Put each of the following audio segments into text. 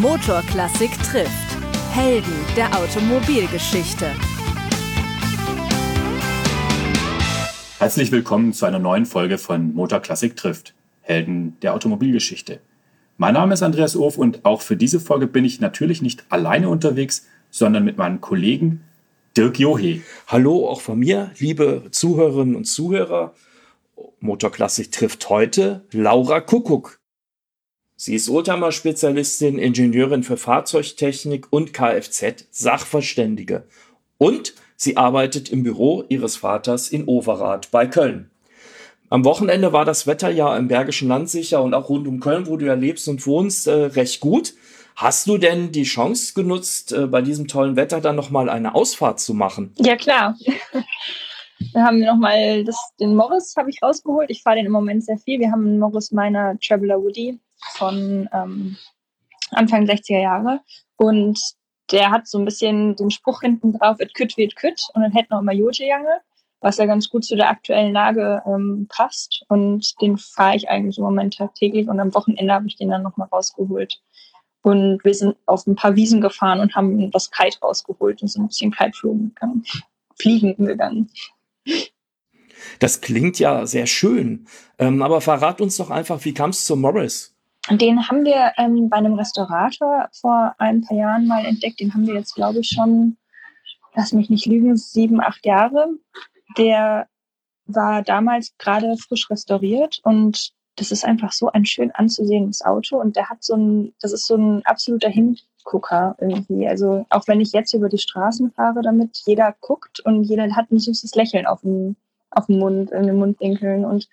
Motorklassik trifft. Helden der Automobilgeschichte. Herzlich willkommen zu einer neuen Folge von Motorklassik trifft. Helden der Automobilgeschichte. Mein Name ist Andreas Urf und auch für diese Folge bin ich natürlich nicht alleine unterwegs, sondern mit meinem Kollegen Dirk Johe. Hallo auch von mir, liebe Zuhörerinnen und Zuhörer. Motorklassik trifft heute Laura Kuckuck. Sie ist Oldtimer-Spezialistin, Ingenieurin für Fahrzeugtechnik und Kfz-Sachverständige. Und sie arbeitet im Büro ihres Vaters in Overath bei Köln. Am Wochenende war das Wetter ja im Bergischen Land sicher und auch rund um Köln, wo du ja lebst und wohnst, recht gut. Hast du denn die Chance genutzt, bei diesem tollen Wetter dann nochmal eine Ausfahrt zu machen? Ja, klar. Wir haben nochmal den Morris habe ich rausgeholt. Ich fahre den im Moment sehr viel. Wir haben einen Morris Minor Traveller Woody von Anfang 60er Jahre. Und der hat so ein bisschen den Spruch hinten drauf, et kütt wird kütt. Und dann hätte noch immer Joje-Jange, was ja ganz gut zu der aktuellen Lage passt. Und den fahre ich eigentlich im Moment tagtäglich. Und am Wochenende habe ich den dann nochmal rausgeholt. Und wir sind auf ein paar Wiesen gefahren und haben das Kite rausgeholt und sind ein bisschen Kitefliegen gegangen. Das klingt ja sehr schön. Aber verrat uns doch einfach, wie kam es zum Morris? Den haben wir bei einem Restaurator vor ein paar Jahren mal entdeckt. Den haben wir jetzt, glaube ich, schon, lass mich nicht lügen, 7, 8 Jahre. Der war damals gerade frisch restauriert und das ist einfach so ein schön anzusehendes Auto und der hat das ist so ein absoluter Hingucker irgendwie. Also auch wenn ich jetzt über die Straßen fahre damit, jeder guckt und jeder hat ein süßes Lächeln auf dem Mund, in den Mundwinkeln und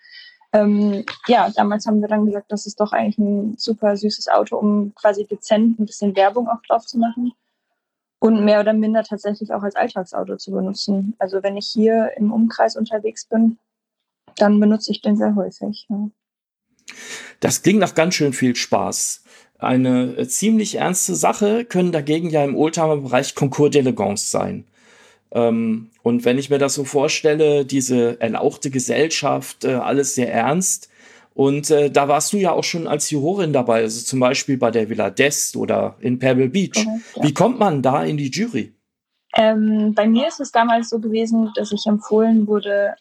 damals haben wir dann gesagt, das ist doch eigentlich ein super süßes Auto, um quasi dezent ein bisschen Werbung auch drauf zu machen und mehr oder minder tatsächlich auch als Alltagsauto zu benutzen. Also wenn ich hier im Umkreis unterwegs bin, dann benutze ich den sehr häufig. Ja. Das klingt nach ganz schön viel Spaß. Eine ziemlich ernste Sache können dagegen ja im Oldtimer-Bereich Concours d'Elegance sein. Und wenn ich mir das so vorstelle, diese erlauchte Gesellschaft, alles sehr ernst. Und da warst du ja auch schon als Jurorin dabei, also zum Beispiel bei der Villa d'Este oder in Pebble Beach. Ja. Wie kommt man da in die Jury? Bei mir ist es damals so gewesen, dass ich empfohlen wurde,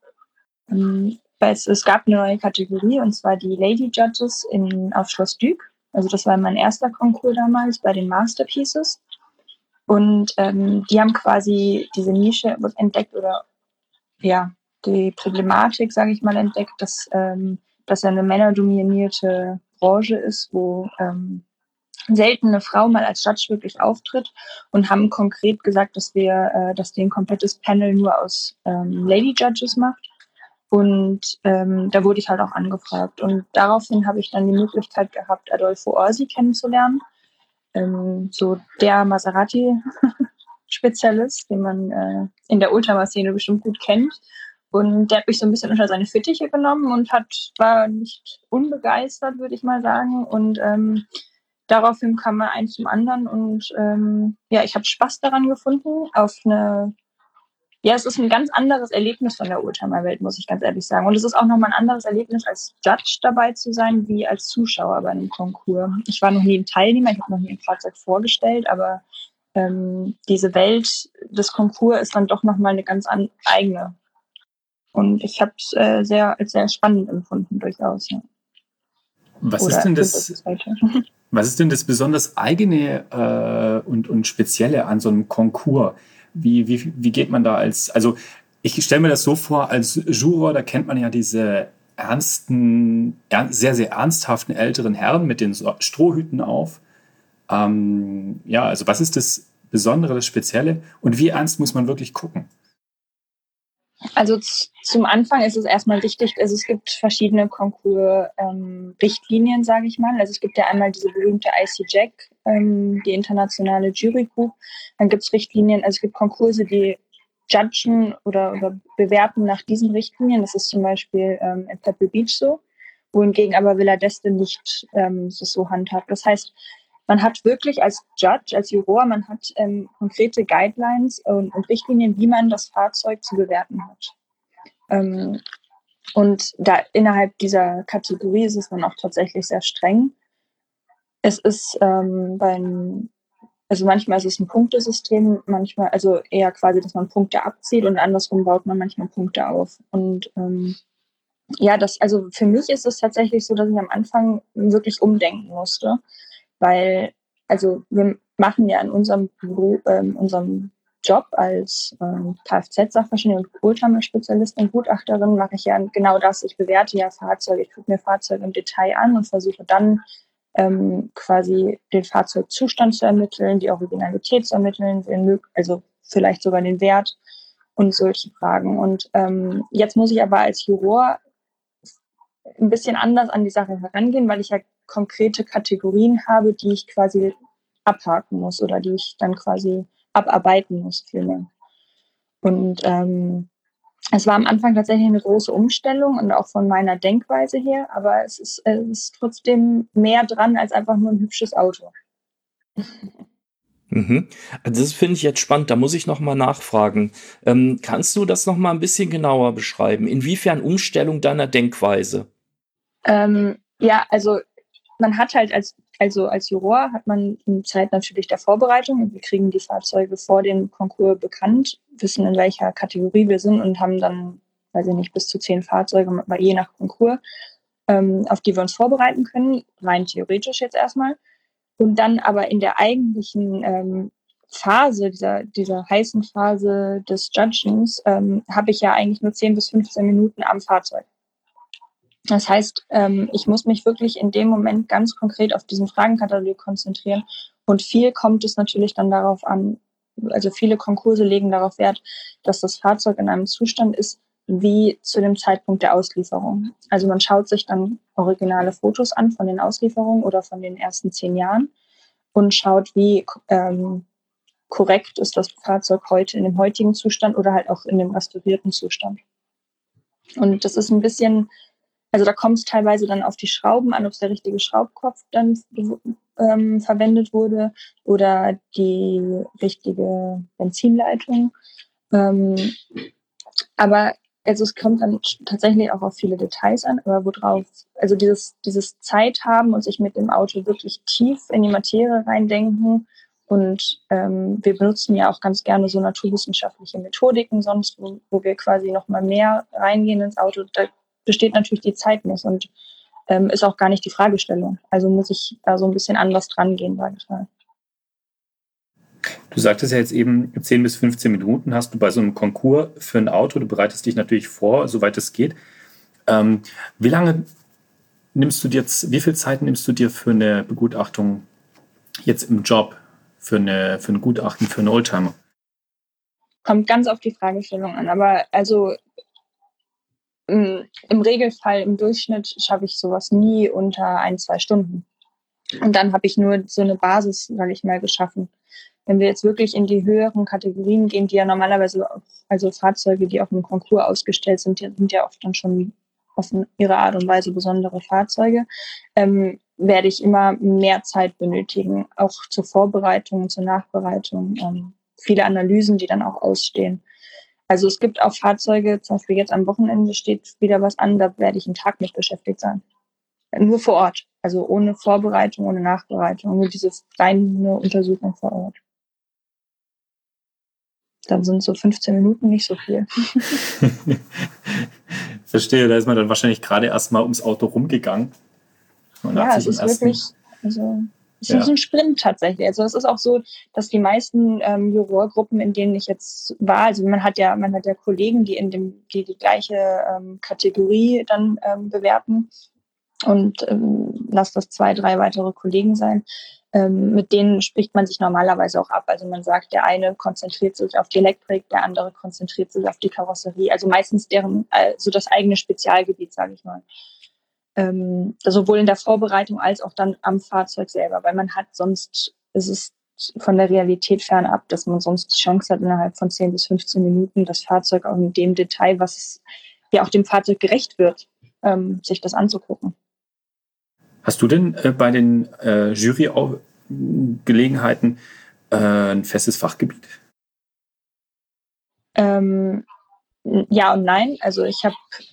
weil es gab eine neue Kategorie, und zwar die Lady Judges auf Schloss Duc. Also das war mein erster Konkurs damals bei den Masterpieces. Und die haben quasi diese Nische entdeckt oder ja, die Problematik, sage ich mal, entdeckt, dass das eine männerdominierte Branche ist, wo selten eine Frau mal als Judge wirklich auftritt und haben konkret gesagt, dass die ein komplettes Panel nur aus Lady Judges macht. Und da wurde ich halt auch angefragt. Und daraufhin habe ich dann die Möglichkeit gehabt, Adolfo Orsi kennenzulernen. So der Maserati-Spezialist, den man in der Oldtimer-Szene bestimmt gut kennt. Und der hat mich so ein bisschen unter seine Fittiche genommen und war nicht unbegeistert, würde ich mal sagen. Und daraufhin kam mal eins zum anderen. Und ich habe Spaß daran gefunden, es ist ein ganz anderes Erlebnis von der Oldtimer-Welt, muss ich ganz ehrlich sagen. Und es ist auch nochmal ein anderes Erlebnis, als Judge dabei zu sein, wie als Zuschauer bei einem Konkurs. Ich war noch nie ein Teilnehmer, ich habe noch nie ein Fahrzeug vorgestellt, aber diese Welt des Konkurs ist dann doch nochmal eine ganz eigene. Und ich habe es als sehr spannend empfunden, durchaus. Ja. Was ist denn das besonders eigene und Spezielle an so einem Konkurs? Wie geht man da also ich stelle mir das so vor, als Juror, da kennt man ja diese ernsten, sehr, sehr ernsthaften älteren Herren mit den Strohhüten auf. Also was ist das Besondere, das Spezielle und wie ernst muss man wirklich gucken? Also zum Anfang ist es erstmal wichtig, also es gibt verschiedene Konkurs-Richtlinien, sage ich mal. Also es gibt ja einmal diese berühmte IC-JAC, die internationale Jury Group. Dann gibt es Richtlinien, also es gibt Konkurse, die judgen oder bewerten nach diesen Richtlinien. Das ist zum Beispiel in Pebble Beach so, wohingegen aber Villa d'Este nicht so handhabt. Das heißt, man hat wirklich als Judge, als Juror, man hat konkrete Guidelines und Richtlinien, wie man das Fahrzeug zu bewerten hat. Und da innerhalb dieser Kategorie ist es dann auch tatsächlich sehr streng. Es ist also manchmal ist es ein Punktesystem, manchmal, also eher quasi, dass man Punkte abzieht und andersrum baut man manchmal Punkte auf. Und ja, also für mich ist es tatsächlich so, dass ich am Anfang wirklich umdenken musste, weil, also wir machen ja in unserem Job als Kfz-Sachverständige und Oldtimer-Spezialistin und Gutachterin mache ich ja genau das. Ich bewerte ja Fahrzeuge, ich gucke mir Fahrzeuge im Detail an und versuche dann quasi den Fahrzeugzustand zu ermitteln, die Originalität zu ermitteln, also vielleicht sogar den Wert und solche Fragen. Und jetzt muss ich aber als Juror ein bisschen anders an die Sache herangehen, weil ich ja konkrete Kategorien habe, die ich quasi abhaken muss oder die ich dann quasi abarbeiten muss vielmehr. Und es war am Anfang tatsächlich eine große Umstellung und auch von meiner Denkweise her, aber es ist trotzdem mehr dran als einfach nur ein hübsches Auto. Mhm. Also das finde ich jetzt spannend, da muss ich noch mal nachfragen. Kannst du das noch mal ein bisschen genauer beschreiben? Inwiefern Umstellung deiner Denkweise? Ja, also man hat halt als Juror hat man eine Zeit natürlich der Vorbereitung. Wir kriegen die Fahrzeuge vor dem Konkurs bekannt, wissen, in welcher Kategorie wir sind und haben dann, weiß ich nicht, bis zu 10 Fahrzeuge, je nach Konkurs, auf die wir uns vorbereiten können, rein theoretisch jetzt erstmal. Und dann aber in der eigentlichen Phase, dieser heißen Phase des Judgens, habe ich ja eigentlich nur 10 bis 15 Minuten am Fahrzeug. Das heißt, ich muss mich wirklich in dem Moment ganz konkret auf diesen Fragenkatalog konzentrieren. Und viel kommt es natürlich dann darauf an, also viele Konkurse legen darauf Wert, dass das Fahrzeug in einem Zustand ist, wie zu dem Zeitpunkt der Auslieferung. Also man schaut sich dann originale Fotos an von den Auslieferungen oder von den ersten 10 Jahren und schaut, wie korrekt ist das Fahrzeug heute in dem heutigen Zustand oder halt auch in dem restaurierten Zustand. Und das ist ein bisschen, also da kommt es teilweise dann auf die Schrauben an, ob es der richtige Schraubkopf dann verwendet wurde oder die richtige Benzinleitung. Aber also es kommt dann tatsächlich auch auf viele Details an, aber worauf, also dieses Zeit haben und sich mit dem Auto wirklich tief in die Materie reindenken. Und wir benutzen ja auch ganz gerne so naturwissenschaftliche Methodiken sonst, wo wir quasi noch mal mehr reingehen ins Auto. Da besteht natürlich die Zeit nicht und ist auch gar nicht die Fragestellung. Also muss ich da so ein bisschen anders dran gehen, sage ich mal. Du sagtest ja jetzt eben, 10 bis 15 Minuten hast du bei so einem Konkurs für ein Auto. Du bereitest dich natürlich vor, soweit es geht. Wie viel Zeit nimmst du dir für eine Begutachtung jetzt im Job, für ein Gutachten für einen Oldtimer? Kommt ganz auf die Fragestellung an, aber also im Regelfall, im Durchschnitt schaffe ich sowas nie unter 1-2 Stunden. Und dann habe ich nur so eine Basis, sage ich mal, geschaffen. Wenn wir jetzt wirklich in die höheren Kategorien gehen, die ja normalerweise, also Fahrzeuge, die auf einem Konkurs ausgestellt sind, die sind ja oft dann schon auf ihre Art und Weise besondere Fahrzeuge, werde ich immer mehr Zeit benötigen, auch zur Vorbereitung, zur Nachbereitung, viele Analysen, die dann auch ausstehen. Also es gibt auch Fahrzeuge, zum Beispiel jetzt am Wochenende steht wieder was an, da werde ich einen Tag mit beschäftigt sein. Nur vor Ort, also ohne Vorbereitung, ohne Nachbereitung, nur diese reine Untersuchung vor Ort. Dann sind so 15 Minuten nicht so viel. Verstehe, da ist man dann wahrscheinlich gerade erst mal ums Auto rumgegangen. Ja, es ist wirklich, also es ist ein Sprint tatsächlich. Also es ist auch so, dass die meisten Jurorgruppen, in denen ich jetzt war, also man hat ja Kollegen, die die gleiche Kategorie dann bewerten und lass das 2, 3 weitere Kollegen sein. Mit denen spricht man sich normalerweise auch ab. Also man sagt, der eine konzentriert sich auf die Elektrik, der andere konzentriert sich auf die Karosserie. Also meistens so das eigene Spezialgebiet, sage ich mal. Sowohl in der Vorbereitung als auch dann am Fahrzeug selber, weil sonst ist es von der Realität fernab, dass man sonst die Chance hat, innerhalb von 10 bis 15 Minuten das Fahrzeug auch in dem Detail, was ja auch dem Fahrzeug gerecht wird, sich das anzugucken. Hast du denn bei den Jury-Gelegenheiten ein festes Fachgebiet? Ja und nein. Also ich habe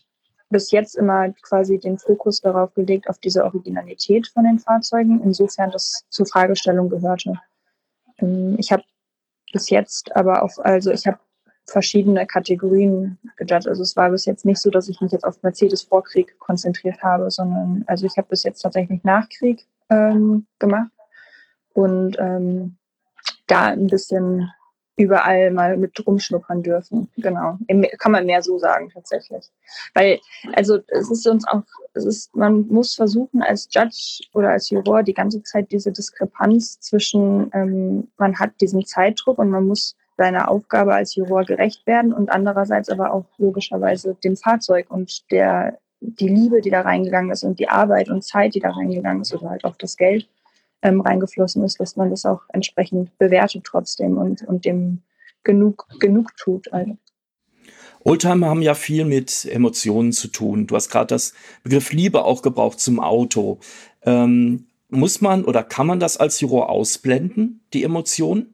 bis jetzt immer quasi den Fokus darauf gelegt, auf diese Originalität von den Fahrzeugen, insofern das zur Fragestellung gehörte. Ich habe bis jetzt aber auch, also ich habe verschiedene Kategorien gejudged. Also es war bis jetzt nicht so, dass ich mich jetzt auf Mercedes Vorkrieg konzentriert habe, sondern also ich habe bis jetzt tatsächlich Nachkrieg gemacht und da ein bisschen überall mal mit rumschnuppern dürfen. Genau. Kann man mehr so sagen, tatsächlich. Weil, also, man muss versuchen, als Judge oder als Juror die ganze Zeit diese Diskrepanz zwischen, man hat diesen Zeitdruck und man muss seiner Aufgabe als Juror gerecht werden und andererseits aber auch logischerweise dem Fahrzeug und die Liebe, die da reingegangen ist und die Arbeit und Zeit, die da reingegangen ist oder halt auch das Geld reingeflossen ist, dass man das auch entsprechend bewertet trotzdem und dem genug tut. Also. Oldtimer haben ja viel mit Emotionen zu tun. Du hast gerade das Begriff Liebe auch gebraucht zum Auto. Muss man oder kann man das als Juror ausblenden, die Emotionen?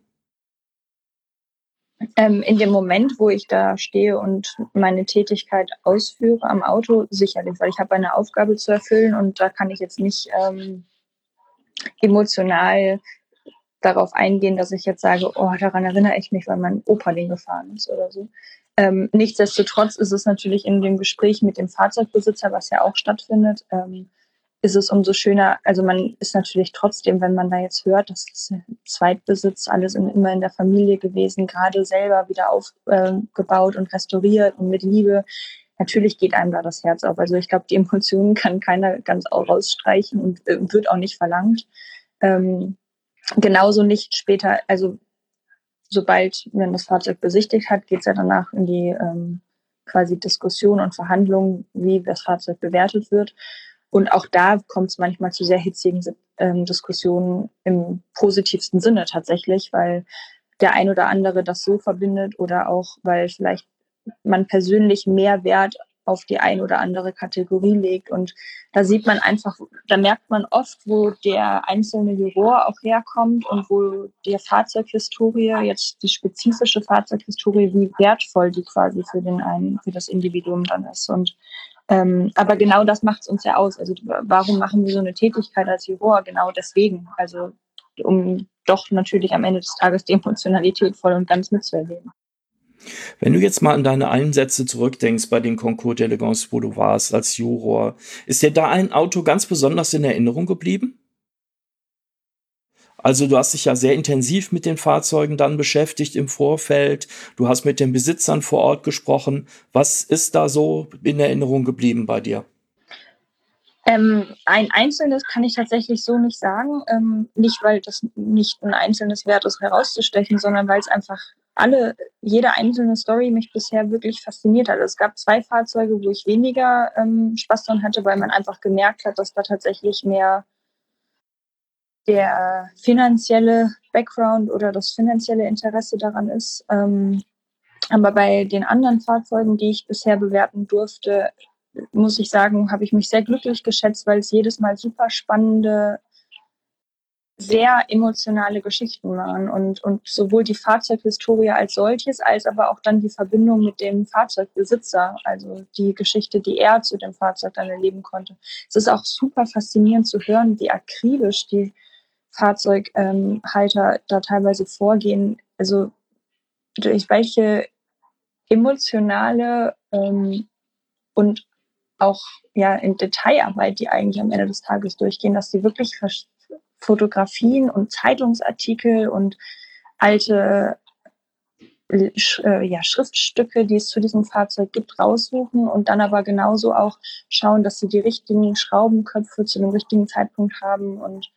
In dem Moment, wo ich da stehe und meine Tätigkeit ausführe am Auto, sicherlich, weil ich habe eine Aufgabe zu erfüllen und da kann ich jetzt nicht emotional darauf eingehen, dass ich jetzt sage, oh, daran erinnere ich mich, weil mein Opa den gefahren ist oder so. Nichtsdestotrotz ist es natürlich in dem Gespräch mit dem Fahrzeugbesitzer, was ja auch stattfindet, ist es umso schöner, also man ist natürlich trotzdem, wenn man da jetzt hört, das ist ein Zweitbesitz, alles immer in der Familie gewesen, gerade selber wieder aufgebaut und restauriert und mit Liebe, natürlich geht einem da das Herz auf. Also ich glaube, die Emotionen kann keiner ganz rausstreichen und wird auch nicht verlangt. Genauso nicht später, also sobald man das Fahrzeug besichtigt hat, geht es ja danach in die quasi Diskussion und Verhandlungen, wie das Fahrzeug bewertet wird. Und auch da kommt es manchmal zu sehr hitzigen Diskussionen im positivsten Sinne tatsächlich, weil der ein oder andere das so verbindet oder auch, weil vielleicht man persönlich mehr Wert auf die ein oder andere Kategorie legt. Und da sieht man einfach, da merkt man oft, wo der einzelne Juror auch herkommt und wo die Fahrzeughistorie, jetzt die spezifische Fahrzeughistorie, wie wertvoll die quasi für das Individuum dann ist. Und aber genau das macht es uns ja aus. Also warum machen wir so eine Tätigkeit als Juror? Genau deswegen. Also um doch natürlich am Ende des Tages die Emotionalität voll und ganz mitzuerleben. Wenn du jetzt mal an deine Einsätze zurückdenkst bei den Concours d'Elegance, wo du warst als Juror, ist dir da ein Auto ganz besonders in Erinnerung geblieben? Also du hast dich ja sehr intensiv mit den Fahrzeugen dann beschäftigt im Vorfeld. Du hast mit den Besitzern vor Ort gesprochen. Was ist da so in Erinnerung geblieben bei dir? Ein einzelnes kann ich tatsächlich so nicht sagen. Nicht, weil das nicht ein einzelnes wert ist, herauszustechen, sondern weil es einfach jede einzelne Story mich bisher wirklich fasziniert hat. Es gab 2 Fahrzeuge, wo ich weniger Spaß dran hatte, weil man einfach gemerkt hat, dass da tatsächlich mehr der finanzielle Background oder das finanzielle Interesse daran ist. Aber bei den anderen Fahrzeugen, die ich bisher bewerten durfte, muss ich sagen, habe ich mich sehr glücklich geschätzt, weil es jedes Mal super spannende, sehr emotionale Geschichten waren und sowohl die Fahrzeughistorie als solches, als aber auch dann die Verbindung mit dem Fahrzeugbesitzer, also die Geschichte, die er zu dem Fahrzeug dann erleben konnte. Es ist auch super faszinierend zu hören, wie akribisch die Fahrzeughalter da teilweise vorgehen, also durch welche emotionale und auch ja in Detailarbeit, die eigentlich am Ende des Tages durchgehen, dass sie wirklich Fotografien und Zeitungsartikel und alte Schriftstücke, die es zu diesem Fahrzeug gibt, raussuchen und dann aber genauso auch schauen, dass sie die richtigen Schraubenköpfe zu dem richtigen Zeitpunkt haben und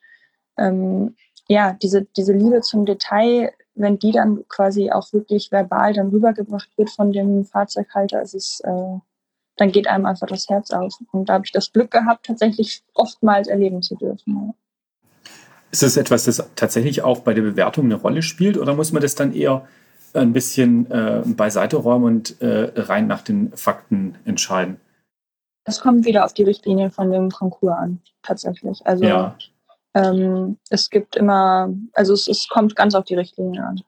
diese Liebe zum Detail, wenn die dann quasi auch wirklich verbal dann rübergebracht wird von dem Fahrzeughalter, dann geht einem einfach das Herz auf. Und da habe ich das Glück gehabt, tatsächlich oftmals erleben zu dürfen. Ist das etwas, das tatsächlich auch bei der Bewertung eine Rolle spielt, oder muss man das dann eher ein bisschen beiseite räumen und rein nach den Fakten entscheiden? Das kommt wieder auf die Richtlinien von dem Konkurs an, tatsächlich. Also ja. Es gibt immer, also es kommt ganz auf die Richtlinien an.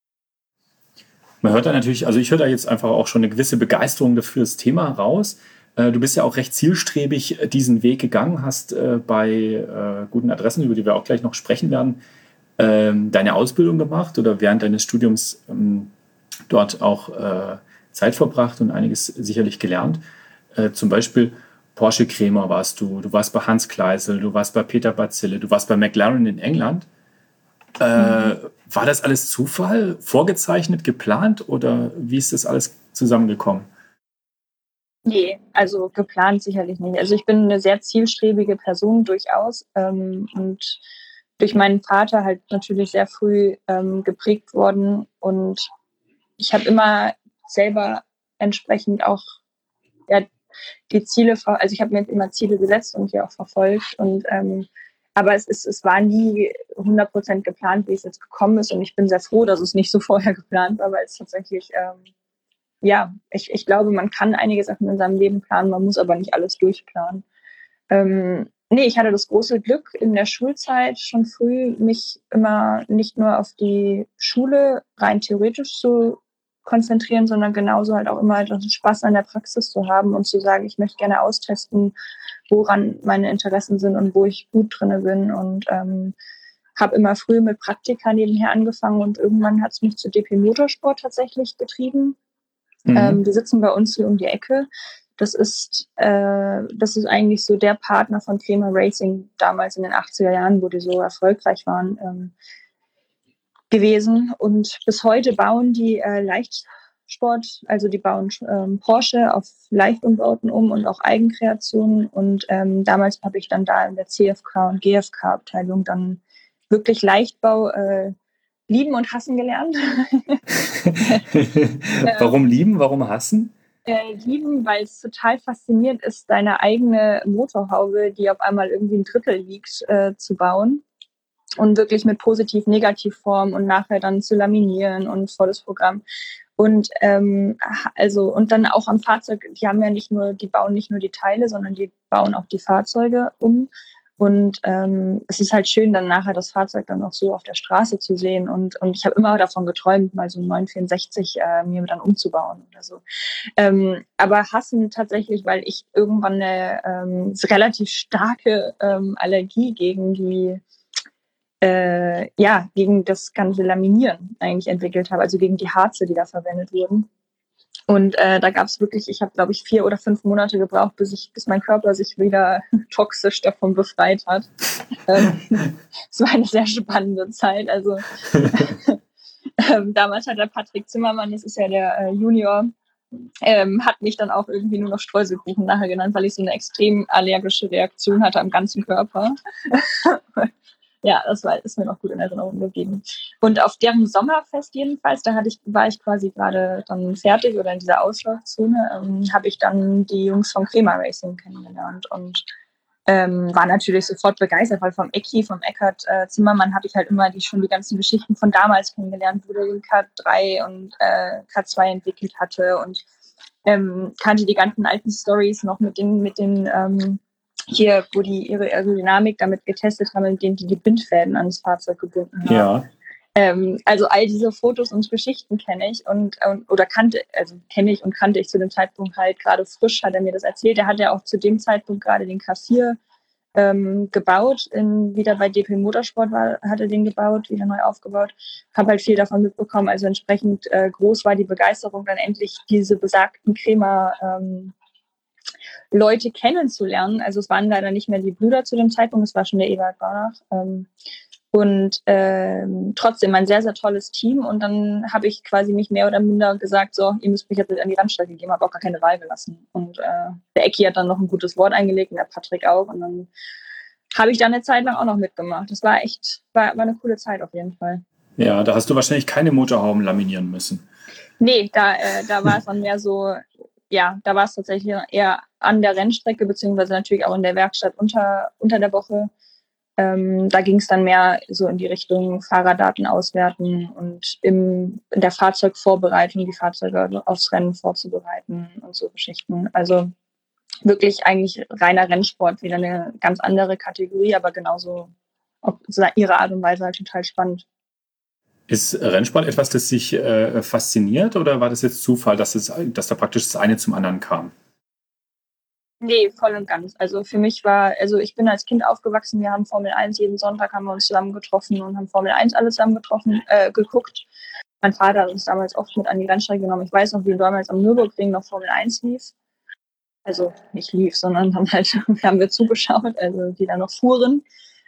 Man hört da natürlich, also ich höre da jetzt einfach auch schon eine gewisse Begeisterung dafür das Thema raus. Du bist ja auch recht zielstrebig diesen Weg gegangen, hast bei guten Adressen, über die wir auch gleich noch sprechen werden, deine Ausbildung gemacht oder während deines Studiums dort auch Zeit verbracht und einiges sicherlich gelernt. Zum Beispiel Porsche Kremer warst du warst bei Hans Kleisel, du warst bei Peter Bazille, du warst bei McLaren in England. War das alles Zufall, vorgezeichnet, geplant oder wie ist das alles zusammengekommen? Nee, also geplant sicherlich nicht. Also ich bin eine sehr zielstrebige Person durchaus und durch meinen Vater halt natürlich sehr früh geprägt worden und ich habe immer selber entsprechend auch die Ziele, also ich habe mir immer Ziele gesetzt und die auch verfolgt und aber es war nie 100% geplant, wie es jetzt gekommen ist und ich bin sehr froh, dass es nicht so vorher geplant war, weil es tatsächlich ich glaube, man kann einige Sachen in seinem Leben planen, man muss aber nicht alles durchplanen. Ich hatte das große Glück, in der Schulzeit schon früh mich immer nicht nur auf die Schule rein theoretisch zu konzentrieren, sondern genauso halt auch immer den Spaß an der Praxis zu haben und zu sagen, ich möchte gerne austesten, woran meine Interessen sind und wo ich gut drinne bin und habe immer früh mit Praktika nebenher angefangen und irgendwann hat es mich zu DP Motorsport tatsächlich getrieben. Die sitzen bei uns hier um die Ecke. Das ist eigentlich so der Partner von Kremer Racing damals in den 80er Jahren, wo die so erfolgreich waren, gewesen. Und bis heute bauen die Leichtsport, also die bauen Porsche auf Leichtumbauten um und auch Eigenkreationen. Und damals habe ich dann da in der CFK und GFK-Abteilung dann wirklich Leichtbau lieben und hassen gelernt. Warum lieben, warum hassen? Lieben, weil es total faszinierend ist, deine eigene Motorhaube, die auf einmal irgendwie ein Drittel wiegt, zu bauen und wirklich mit Positiv-Negativ-Form und nachher dann zu laminieren und volles Programm. Und und dann auch am Fahrzeug, die bauen nicht nur die Teile, sondern die bauen auch die Fahrzeuge um. Und es ist halt schön, dann nachher das Fahrzeug dann auch so auf der Straße zu sehen. Und ich habe immer davon geträumt, mal so einen 964 mir dann umzubauen oder so. Aber hassen tatsächlich, weil ich irgendwann eine relativ starke Allergie gegen gegen das ganze Laminieren eigentlich entwickelt habe, also gegen die Harze, die da verwendet wurden. Und da gab es wirklich, ich habe, glaube ich, 4 oder 5 Monate gebraucht, bis mein Körper sich wieder toxisch davon befreit hat. Es war eine sehr spannende Zeit. Also damals hat der Patrick Zimmermann, das ist ja der Junior, hat mich dann auch irgendwie nur noch Streuselkuchen nachher genannt, weil ich so eine extrem allergische Reaktion hatte am ganzen Körper. Ja, ist mir noch gut in Erinnerung geblieben. Und auf deren Sommerfest jedenfalls, war ich quasi gerade dann fertig oder in dieser Auslaufzone, habe ich dann die Jungs vom Kremer Racing kennengelernt und war natürlich sofort begeistert, weil vom Eckhard Zimmermann habe ich halt immer die ganzen Geschichten von damals kennengelernt, wo der den K3 und K2 entwickelt hatte und kannte die ganzen alten Stories noch mit den hier, wo die ihre Aerodynamik damit getestet haben, indem die Bindfäden ans Fahrzeug gebunden haben. Ja. Also all diese Fotos und Geschichten kenne ich kannte ich zu dem Zeitpunkt halt gerade frisch, hat er mir das erzählt. Er hat ja auch zu dem Zeitpunkt gerade den K4 gebaut, wieder bei DP Motorsport hat er den gebaut, wieder neu aufgebaut. Habe halt viel davon mitbekommen, also entsprechend groß war die Begeisterung, dann endlich diese besagten Kremer Leute kennenzulernen. Also es waren leider nicht mehr die Brüder zu dem Zeitpunkt, es war schon der Ewald Barnach. Trotzdem ein sehr, sehr tolles Team. Und dann habe ich quasi mich mehr oder minder gesagt, so, ihr müsst mich jetzt an die Randstrecke geben, habe auch gar keine Wahl gelassen. Und der Ecki hat dann noch ein gutes Wort eingelegt und der Patrick auch. Und dann habe ich da eine Zeit lang auch noch mitgemacht. Das war eine coole Zeit auf jeden Fall. Ja, da hast du wahrscheinlich keine Motorhauben laminieren müssen. Nee, da war es dann mehr so, ja, da war es tatsächlich eher an der Rennstrecke, beziehungsweise natürlich auch in der Werkstatt unter der Woche. Da ging es dann mehr so in die Richtung Fahrerdaten auswerten und in der Fahrzeugvorbereitung die Fahrzeuge aufs Rennen vorzubereiten und so Geschichten. Also wirklich eigentlich reiner Rennsport, wieder eine ganz andere Kategorie, aber genauso auf ihre Art und Weise halt total spannend. Ist Rennsport etwas, das dich fasziniert oder war das jetzt Zufall, dass da praktisch das eine zum anderen kam? Nee, voll und ganz. Also für mich ich bin als Kind aufgewachsen, wir haben Formel 1, jeden Sonntag haben wir uns zusammen getroffen und haben Formel 1 alle zusammen geguckt. Mein Vater hat uns damals oft mit an die Rennstrecke genommen. Ich weiß noch, wie damals am Nürburgring noch Formel 1 lief. Also nicht lief, sondern dann halt haben wir zugeschaut, also die da noch fuhren.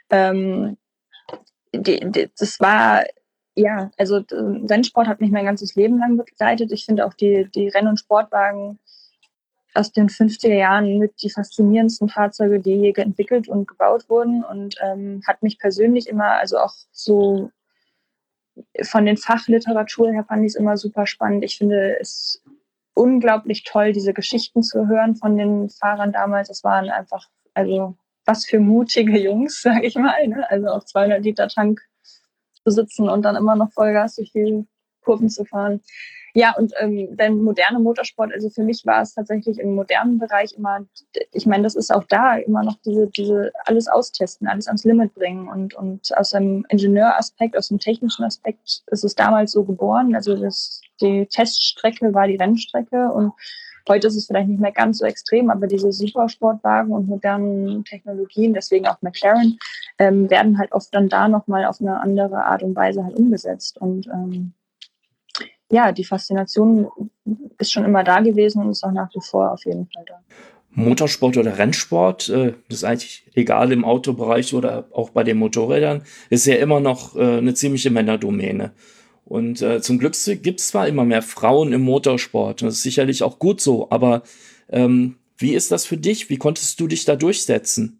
Das war, ja, also Rennsport hat mich mein ganzes Leben lang begleitet. Ich finde auch die Renn- und Sportwagen aus den 50er Jahren mit die faszinierendsten Fahrzeuge, die je entwickelt und gebaut wurden und hat mich persönlich immer, also auch so von den Fachliteratur her fand ich es immer super spannend. Ich finde es unglaublich toll, diese Geschichten zu hören von den Fahrern damals. Es waren einfach, also was für mutige Jungs, sage ich mal, ne? Also auf 200 Liter Tank zu sitzen und dann immer noch Vollgas durch die Kurven zu fahren. Ja, und dann moderne Motorsport, also für mich war es tatsächlich im modernen Bereich immer, ich meine, das ist auch da immer noch diese alles austesten, alles ans Limit bringen und aus einem Ingenieuraspekt, aus dem technischen Aspekt ist es damals so geboren, also die Teststrecke war die Rennstrecke und heute ist es vielleicht nicht mehr ganz so extrem, aber diese Supersportwagen und modernen Technologien, deswegen auch McLaren, werden halt oft dann da nochmal auf eine andere Art und Weise halt umgesetzt und ja, die Faszination ist schon immer da gewesen und ist auch nach wie vor auf jeden Fall da. Motorsport oder Rennsport, das ist eigentlich egal im Autobereich oder auch bei den Motorrädern, ist ja immer noch eine ziemliche Männerdomäne. Und zum Glück gibt es zwar immer mehr Frauen im Motorsport, das ist sicherlich auch gut so, aber wie ist das für dich? Wie konntest du dich da durchsetzen?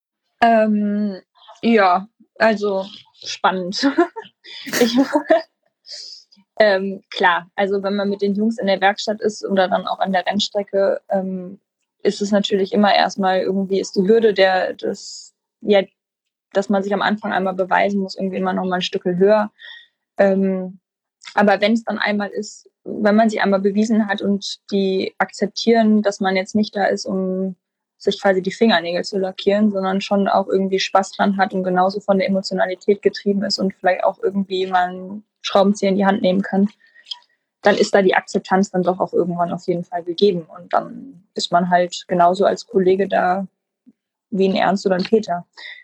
Ja, also spannend. Klar, also wenn man mit den Jungs in der Werkstatt ist oder dann auch an der Rennstrecke, ist es natürlich immer erstmal irgendwie, ist die Hürde dass man sich am Anfang einmal beweisen muss, irgendwie immer noch mal ein Stück höher. Aber wenn es dann einmal ist, wenn man sich einmal bewiesen hat und die akzeptieren, dass man jetzt nicht da ist, um sich quasi die Fingernägel zu lackieren, sondern schon auch irgendwie Spaß dran hat und genauso von der Emotionalität getrieben ist und vielleicht auch irgendwie mal einen Schraubenzieher in die Hand nehmen kann, dann ist da die Akzeptanz dann doch auch irgendwann auf jeden Fall gegeben. Und dann ist man halt genauso als Kollege da wie ein Ernst oder ein Peter.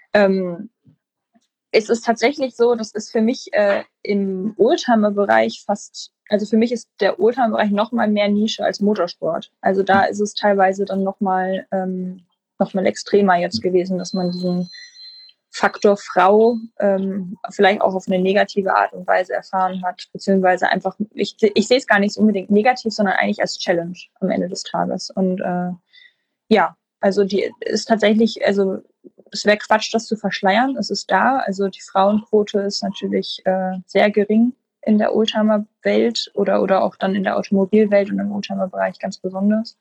Es ist tatsächlich so, das ist für mich im Oldtimer-Bereich also für mich ist der Oldtimer-Bereich noch mal mehr Nische als Motorsport. Also da ist es teilweise dann noch mal extremer jetzt gewesen, dass man diesen Faktor Frau vielleicht auch auf eine negative Art und Weise erfahren hat, beziehungsweise einfach, ich sehe es gar nicht so unbedingt negativ, sondern eigentlich als Challenge am Ende des Tages. Und ja, also die ist tatsächlich, also es wäre Quatsch, das zu verschleiern. Es ist da. Also die Frauenquote ist natürlich sehr gering in der Oldtimer-Welt oder auch dann in der Automobilwelt und im Oldtimer-Bereich ganz besonders.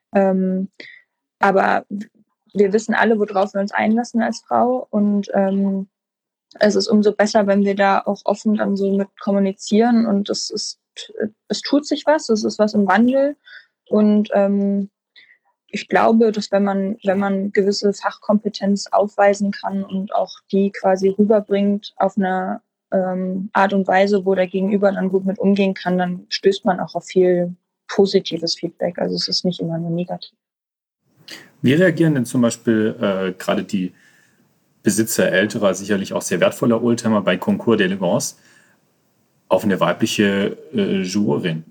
Aber wir wissen alle, worauf wir uns einlassen als Frau und es ist umso besser, wenn wir da auch offen dann so mit kommunizieren und es tut sich was, es ist was im Wandel und ich glaube, dass wenn man gewisse Fachkompetenz aufweisen kann und auch die quasi rüberbringt auf eine Art und Weise, wo der Gegenüber dann gut mit umgehen kann, dann stößt man auch auf viel positives Feedback. Also es ist nicht immer nur negativ. Wie reagieren denn zum Beispiel gerade die Besitzer älterer, sicherlich auch sehr wertvoller Oldtimer bei Concours d'Elegance auf eine weibliche Jurorin?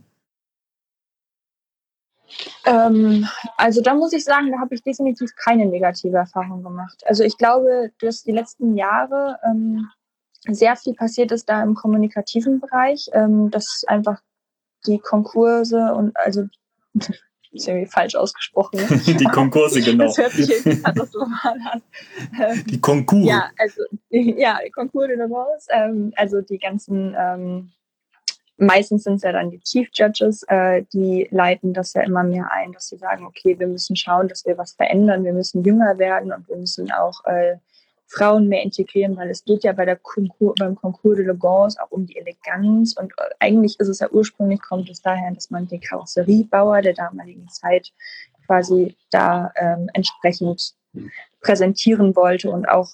Also da muss ich sagen, da habe ich definitiv keine negative Erfahrung gemacht. Also ich glaube, dass die letzten Jahre sehr viel passiert ist da im kommunikativen Bereich, dass einfach die Konkurse und also ist irgendwie falsch ausgesprochen. Ne? Die Konkurse, genau. Das hört sich irgendwie katastrophal an. Die Konkur. Ja, also Concours d'Elegance, also die ganzen meistens sind es ja dann die Chief Judges, die leiten das ja immer mehr ein, dass sie sagen, okay, wir müssen schauen, dass wir was verändern, wir müssen jünger werden und wir müssen auch Frauen mehr integrieren, weil es geht ja beim Concours d'Elegance auch um die Eleganz und eigentlich ist es ja ursprünglich, kommt es daher, dass man den Karosseriebauer der damaligen Zeit quasi da entsprechend präsentieren wollte und auch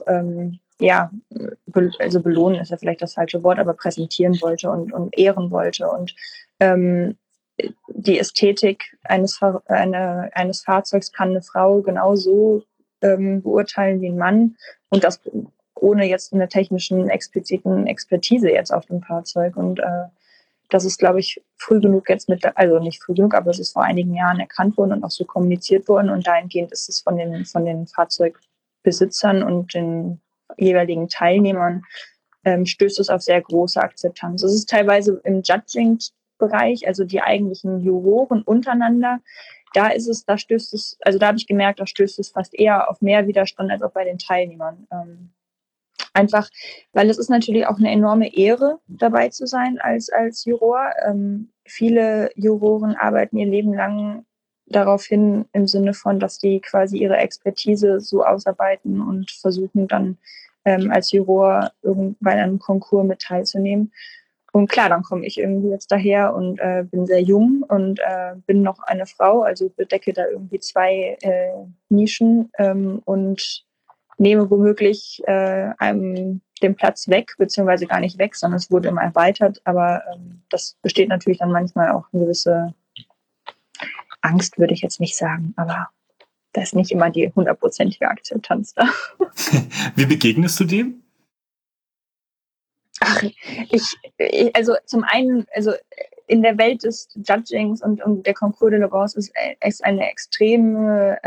also belohnen ist ja vielleicht das falsche Wort, aber präsentieren wollte und ehren wollte. Und die Ästhetik eines Fahrzeugs kann eine Frau genauso beurteilen wie ein Mann, und das ohne jetzt eine technischen, expliziten Expertise jetzt auf dem Fahrzeug. Und das ist, glaube ich, früh genug jetzt also nicht früh genug, aber es ist vor einigen Jahren erkannt worden und auch so kommuniziert worden. Und dahingehend ist es von den Fahrzeugbesitzern und den jeweiligen Teilnehmern stößt es auf sehr große Akzeptanz. Es ist teilweise im Judging-Bereich, also die eigentlichen Juroren untereinander, da stößt es, also da habe ich gemerkt, da stößt es fast eher auf mehr Widerstand als auch bei den Teilnehmern. Einfach, weil es ist natürlich auch eine enorme Ehre, dabei zu sein als Juror. Viele Juroren arbeiten ihr Leben lang darauf hin, im Sinne von, dass die quasi ihre Expertise so ausarbeiten und versuchen dann als Juror bei einem Konkurs mit teilzunehmen. Und klar, dann komme ich irgendwie jetzt daher und bin sehr jung und bin noch eine Frau, also bedecke da irgendwie 2 Nischen und nehme womöglich einem den Platz weg, beziehungsweise gar nicht weg, sondern es wurde immer erweitert. Aber das besteht natürlich dann manchmal auch eine gewisse Angst, würde ich jetzt nicht sagen, aber da ist nicht immer die 100%ige Akzeptanz da. Wie begegnest du dem? Ach, also zum einen, also in der Welt des Judgings und der Concours de l'Elegance ist eine extreme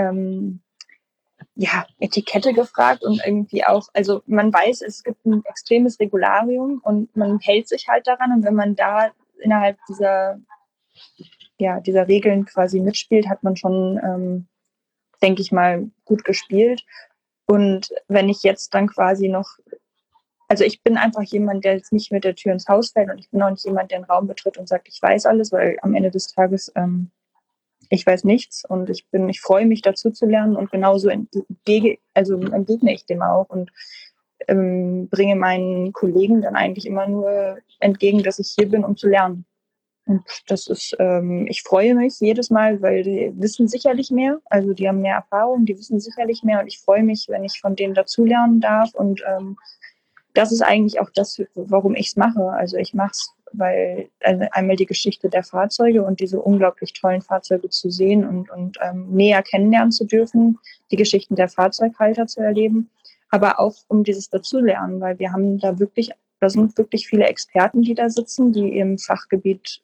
Etikette gefragt und irgendwie auch, also man weiß, es gibt ein extremes Regularium und man hält sich halt daran, und wenn man da innerhalb dieser Regeln quasi mitspielt, hat man schon, denke ich mal, gut gespielt. Und wenn ich jetzt dann quasi noch, also ich bin einfach jemand, der jetzt nicht mit der Tür ins Haus fällt, und ich bin auch nicht jemand, der einen Raum betritt und sagt, ich weiß alles, weil am Ende des Tages ich weiß nichts, und ich freue mich dazu zu lernen, und genauso entgegne ich dem auch und bringe meinen Kollegen dann eigentlich immer nur entgegen, dass ich hier bin, um zu lernen. Und das ist, ich freue mich jedes Mal, weil die wissen sicherlich mehr, also die haben mehr Erfahrung, die wissen sicherlich mehr, und ich freue mich, wenn ich von denen dazulernen darf, und das ist eigentlich auch das, warum ich es mache. Also ich mache es, weil einmal die Geschichte der Fahrzeuge und diese unglaublich tollen Fahrzeuge zu sehen und näher kennenlernen zu dürfen, die Geschichten der Fahrzeughalter zu erleben, aber auch um dieses Dazulernen, weil wir haben da sind wirklich viele Experten, die da sitzen, die im Fachgebiet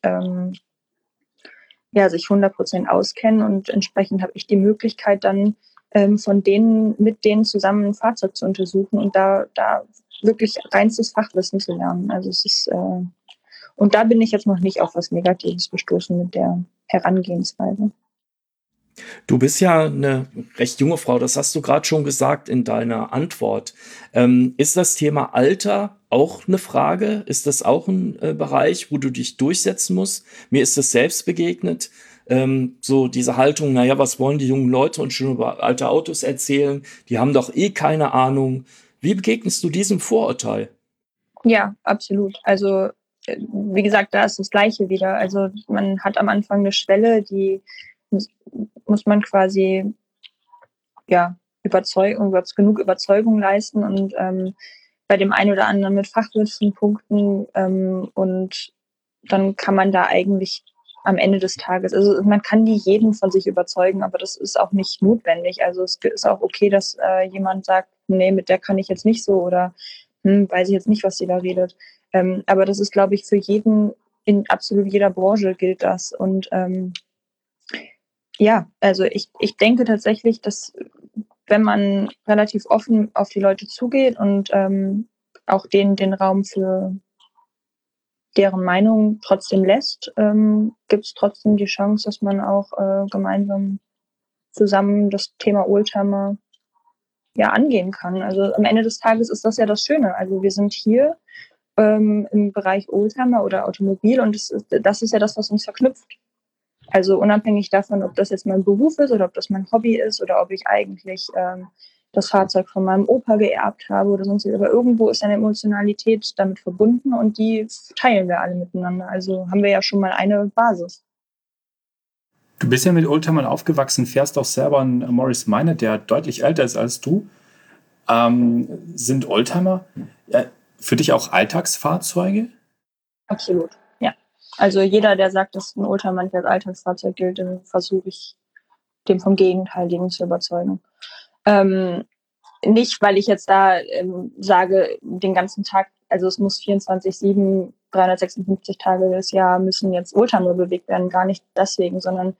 sich 100% auskennen, und entsprechend habe ich die Möglichkeit dann mit denen zusammen ein Fahrzeug zu untersuchen und da wirklich reinstes Fachwissen zu lernen. Also es ist und da bin ich jetzt noch nicht auf was Negatives gestoßen mit der Herangehensweise. Du bist ja eine recht junge Frau, das hast du gerade schon gesagt in deiner Antwort. Ist das Thema Alter auch eine Frage? Ist das auch ein Bereich, wo du dich durchsetzen musst? Mir ist das selbst begegnet. So diese Haltung, naja, was wollen die jungen Leute uns schon über alte Autos erzählen? Die haben doch eh keine Ahnung. Wie begegnest du diesem Vorurteil? Ja, absolut. Also wie gesagt, da ist das Gleiche wieder. Also man hat am Anfang eine Schwelle, die muss man quasi genug Überzeugung leisten, und bei dem einen oder anderen mit Fachwissen punkten, und dann kann man da eigentlich am Ende des Tages, also man kann nie jeden von sich überzeugen, aber das ist auch nicht notwendig. Also es ist auch okay, dass jemand sagt, nee, mit der kann ich jetzt nicht so, oder weiß ich jetzt nicht, was sie da redet. Aber das ist, glaube ich, für jeden, in absolut jeder Branche gilt das. Und also ich denke tatsächlich, dass wenn man relativ offen auf die Leute zugeht und auch denen den Raum für deren Meinung trotzdem lässt, gibt es trotzdem die Chance, dass man auch gemeinsam zusammen das Thema Oldtimer angehen kann. Also am Ende des Tages ist das ja das Schöne. Also wir sind hier im Bereich Oldtimer oder Automobil, und das ist ja das, was uns verknüpft. Also unabhängig davon, ob das jetzt mein Beruf ist oder ob das mein Hobby ist oder ob ich eigentlich das Fahrzeug von meinem Opa geerbt habe oder sonst was. Aber irgendwo ist eine Emotionalität damit verbunden, und die teilen wir alle miteinander. Also haben wir ja schon mal eine Basis. Du bist ja mit Oldtimern aufgewachsen, fährst auch selber einen Morris Minor, der deutlich älter ist als du. Sind Oldtimer für dich auch Alltagsfahrzeuge? Absolut, ja. Also jeder, der sagt, dass ein Oldtimer nicht als Alltagsfahrzeug gilt, dann versuche ich, dem vom Gegenteiligen zu überzeugen. Nicht, weil ich jetzt da sage, den ganzen Tag, also es muss 24/7, 356 Tage des Jahr müssen jetzt Oldtimer bewegt werden, gar nicht deswegen, sondern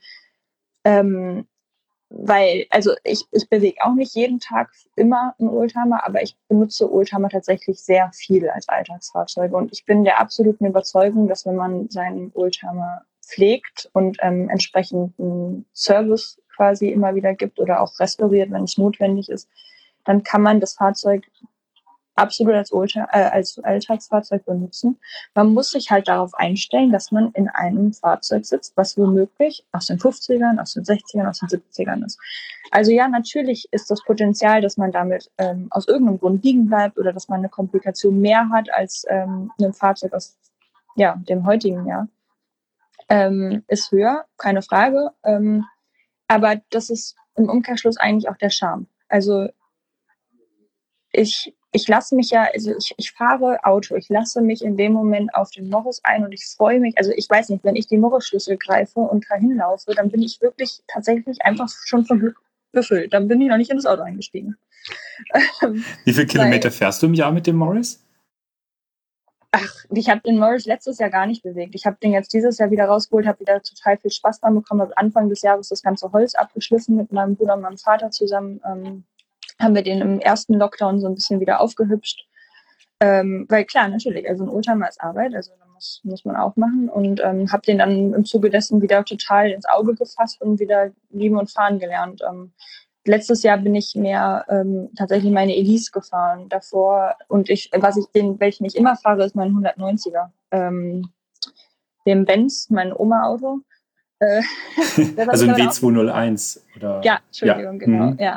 weil, also ich bewege auch nicht jeden Tag immer einen Oldtimer, aber ich benutze Oldtimer tatsächlich sehr viel als Alltagsfahrzeuge. Und ich bin der absoluten Überzeugung, dass wenn man seinen Oldtimer pflegt und entsprechend einen Service quasi immer wieder gibt oder auch restauriert, wenn es notwendig ist, dann kann man das Fahrzeug absolut als Alltagsfahrzeug benutzen. Man muss sich halt darauf einstellen, dass man in einem Fahrzeug sitzt, was womöglich aus den 50ern, aus den 60ern, aus den 70ern ist. Also ja, natürlich ist das Potenzial, dass man damit aus irgendeinem Grund liegen bleibt oder dass man eine Komplikation mehr hat als ein Fahrzeug aus dem heutigen Jahr, ist höher, keine Frage. Aber das ist im Umkehrschluss eigentlich auch der Charme. Also ich lasse mich ich fahre Auto, ich lasse mich in dem Moment auf den Morris ein und ich freue mich, also ich weiß nicht, wenn ich die Morris-Schlüssel greife und dahin laufe, dann bin ich wirklich tatsächlich einfach schon von Glück befüllt. Dann bin ich noch nicht in das Auto eingestiegen. Wie viele Kilometer fährst du im Jahr mit dem Morris? Ach, ich habe den Morris letztes Jahr gar nicht bewegt. Ich habe den jetzt dieses Jahr wieder rausgeholt, habe wieder total viel Spaß dran bekommen, habe Anfang des Jahres das ganze Holz abgeschliffen mit meinem Bruder und meinem Vater zusammen. Haben wir den im ersten Lockdown so ein bisschen wieder aufgehübscht. Weil klar, natürlich, also ein Oldtimer ist Arbeit, also das muss man auch machen. Und habe den dann im Zuge dessen wieder total ins Auge gefasst und wieder lieben und fahren gelernt. Letztes Jahr bin ich mehr tatsächlich meine Elise gefahren davor. Und welchen ich immer fahre, ist mein 190er. Dem Benz, mein Oma-Auto. Also ein W201 oder? Ja, Entschuldigung, genau, ja.